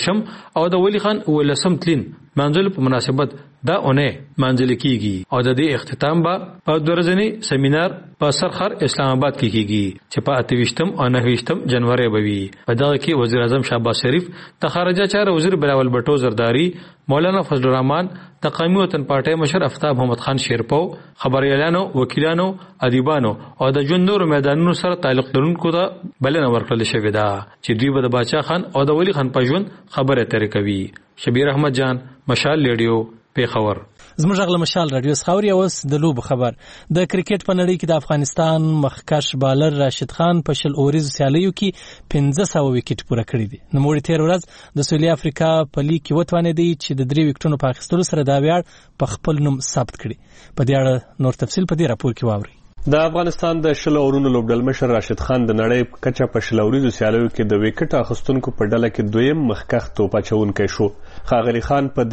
15 او د ولی خان ولسم تلین منځل په مناسبت دا اونۍ منځل کیږي او د دې اختتام به په ورځنی سیمینار په سرخر اسلام آباد کې کیږي چې په 28 او 29 جنوري به وي. په دغه کې وزیر اعظم شهباز شریف، د خارجه چارو وزیر بلاول بټو زرداری، مولانا فضل الرحمن، د قومي وطن پارټي مشر افتاب محمد خان شیرپو، خبريالانو، وکیلانو، ادیبانو او د ژوند نور میدانونو سره تعلق لرونکو ته بلنه ورکړل شوې ده چې دوی به د باچا خان او د ولی خان په ژوند خبره اترې کوي. شبیر احمد جان، مشال ریډیو، پیښور. زموږ غږ له مشال رادیو خاوري. اوس د لوب خبر. د کرکټ په نړۍ کې د افغانستان مخکش بالر راشد خان په 10 اوریزو سیالیو کې 1500 وکټ پوره کړی دي. نوموړي تیر ورځ د سویلي افریقا په لیګ کې وتوانېدی چې د 3 وکټونو په اخیستلو سره دا ویاړ په خپل نوم ثبت کړي. په دې اړه نور تفصیل په دې راپور کې واورئ. د افغانستان د 10 اورونو لوبډل مشر راشد خان د نړۍ په کچه په 10 اوریزو سیالیو کې د وکټ اخیستونکو په ډله کې دویم مخکښ توپ اچونکی شو. ښاغلي خان په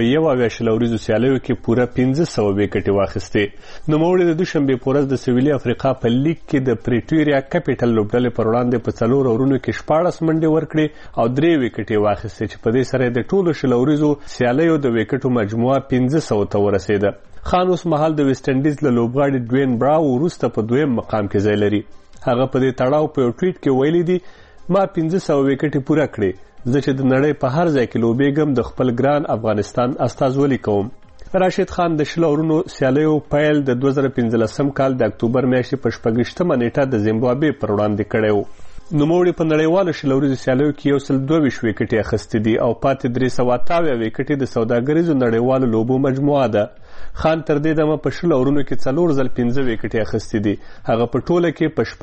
301 اوریزو سیالیو کې پوره 1500 وکټې واخیستې. نوموړي د دوشنبه په ورځ د سویلي افریقا په لیګ کې د پریټوریا کیپټل لوبډلې پر وړاندې په 4 اورونو کې 14 منډې ورکړې او 3 وکټې واخیستې چې په دې سره د ټولو 10 اوریزو سیالیو د وکټو مجموعه 1500 ته ورسېده. خان اوس مهال د ویسټ انډیز له لوبغاړي ډوین براو وروسته په دویم مقام کې ځای لري. هغه په دې تړاو په یو ټویټ کې ویلي دي ما 1500 وکټې پوره کړې، زه چې د نړۍ په هر ځای کې لوبېږم د خپل ګران افغانستان استازولي کوم. راشد خان د 10 اورونو سیالیو پیل د 2015 کال د اکتوبر میاشتې په 14 نیټه د زیمبابوې پر وړاندې کړی و. نوموړي په نړیوالو 10 اوریزو سیالیو کې 122 وکټې اخیستې دي او پاتې 328 وکټې د سوداګریزو نړیوالو لوبو مجموعه ده. خان تر دې دمه په 10 اورونو کې 4 ځل 15 وکټې اخیستې دي. هغه په ټوله کې په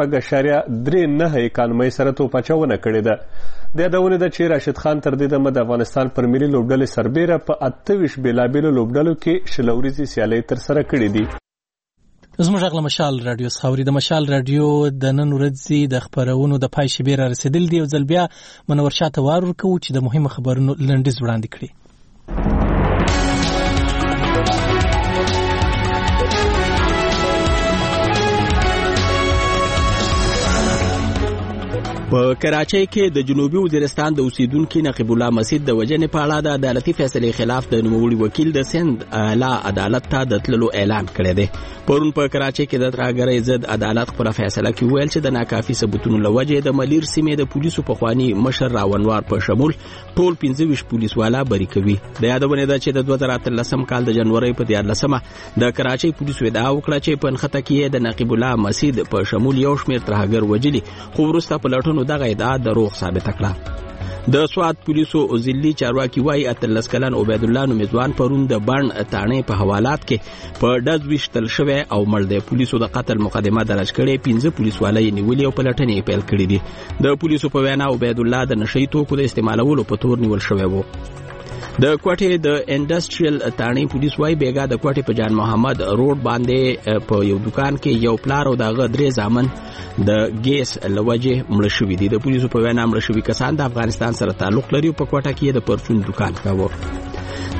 4.39 اکانومۍ سره توپ اچونه کړې ده. د یادونه ده چې راشد خان تر دې دمه د افغانستان پر ملي لوبډلې سربیره په 28 بیلابیلو لوبډلو کې 10 اوریزې سیالۍ ترسره کړې دي. زموږ غږ له مشال رادیو خاوري. د مشال رادیو د نن ورځې د خبرونو د پای شبیر رسیدل دی او ځل بیا منور شاته وار ورکو چې د مهمه خبرونو لنډیز وړاندې کړي. په کراچۍ کې د جنوبي وزیرستان د اوسیدونکو نقیب الله مسجد د وجنې په اړه د عدالتي فیصلې خلاف د نوموړي وکیل د سند اعلی عدالت ته د تللو اعلان کړی دی. پرون په کراچۍ کې د ترهګرۍ ضد عدالت خپل فیصله کې ویل چې د ناکافي ثبوتونو لوجې د ملیر سیمې د پولیسو په خواني مشر راونوار په شمول ټول 25 پولیس والا بری کوي. د یادونه ده چې د 2013 کال د جنوري په 14مه د کراچۍ پولیسو ادعا وکړه چې په نخته کې د نقیب الله مسجد په شمول یو شمېر ترهګر وجلي، خو وروسته په لټونو دغه ادعا دروغ ثابت کړه. د سواد پولیسو ځلي چارواکي وایي اتلس کلن عبید الله نومځوان پرون د بڼ تاڼې په حوالات کې په ډز وشتل شوی او مړ دی. پولیسو د قتل مقدمه درج کړې، 15 پولیس والای نیولې او په لټنې پیل کړې دي. د پولیسو په وینا عبید الله د نشئی توکو د استعمالولو په تور نیول شوی وو. د کوټې د انډستریال تاڼې پولیس وايي بیګا د کوټې په جان محمد روډ باندې په یو دکان کې یو پلار او دغه 3 ځامن د ګیس لوجه مړ شوی دي. د پولیسو په وینا مړ شوی کسان د افغانستان سره تعلق لري او په کوټه کې د پرچون دکان کاوه.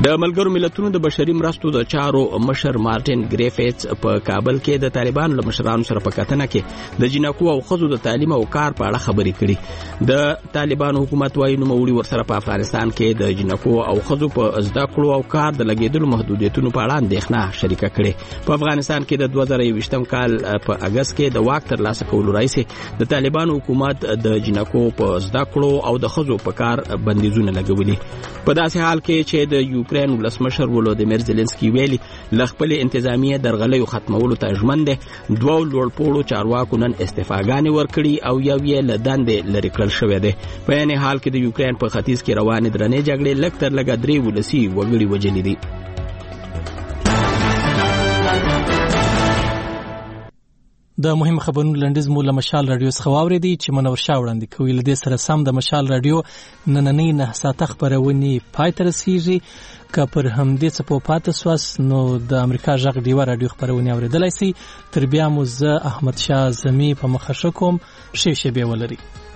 د ملګرو ملتونو د بشري مرستو د چارو مشر مارټین ګریفټس په کابل کې د طالبانو له مشرانو سره په کتنه کې د جنکو او ښځو د تعلیم او کار په اړه خبرې کړي. د طالبانو حکومت وايي نوموړي ورسره په افغانستان کې د جنکو او ښځو په زده کړو او کار د لګیدلو محدودیتونو په اړه اندېښنه شریکه کړې. په افغانستان کې د 2021 کال په اگست کې د واک ترلاسه کولو راځي د طالبانو حکومت د جنکو په زده کړو او د ښځو په کار بندیزونه لګولي. په داسې حال کې چې د یوکرين ولسمشر ولودیمیر زيلنسکي ویلي ل خپل انتظامیه درغلې ختمولو ته ژمن دي. دوه لوړپوړو چارواکو نن استعفاګانې ورکړي او یو یې له دندې لرې کړل شوی دی. په یعنی حال کې د یوکرين په ختیځ کې روانې درنې جګړې لږ تر لږه 3 ولسي وګړي وژلي دي. د مهم خبرونو لنډیز مو له مشال رادیو څخه واورېدي چې منور شاه وړاندې کوي. له دې سره سم د مشال رادیو نننۍ 9 ساعته خبرونې پای ته رسیږي. که پر همدې څه پاتې سواست نو د امریکا غږ ډیوه رادیو خبرونه اوریدلای شئ. تر بیا مو زه احمد شاه زمي په مخه شکم. ښه شپه ولرئ.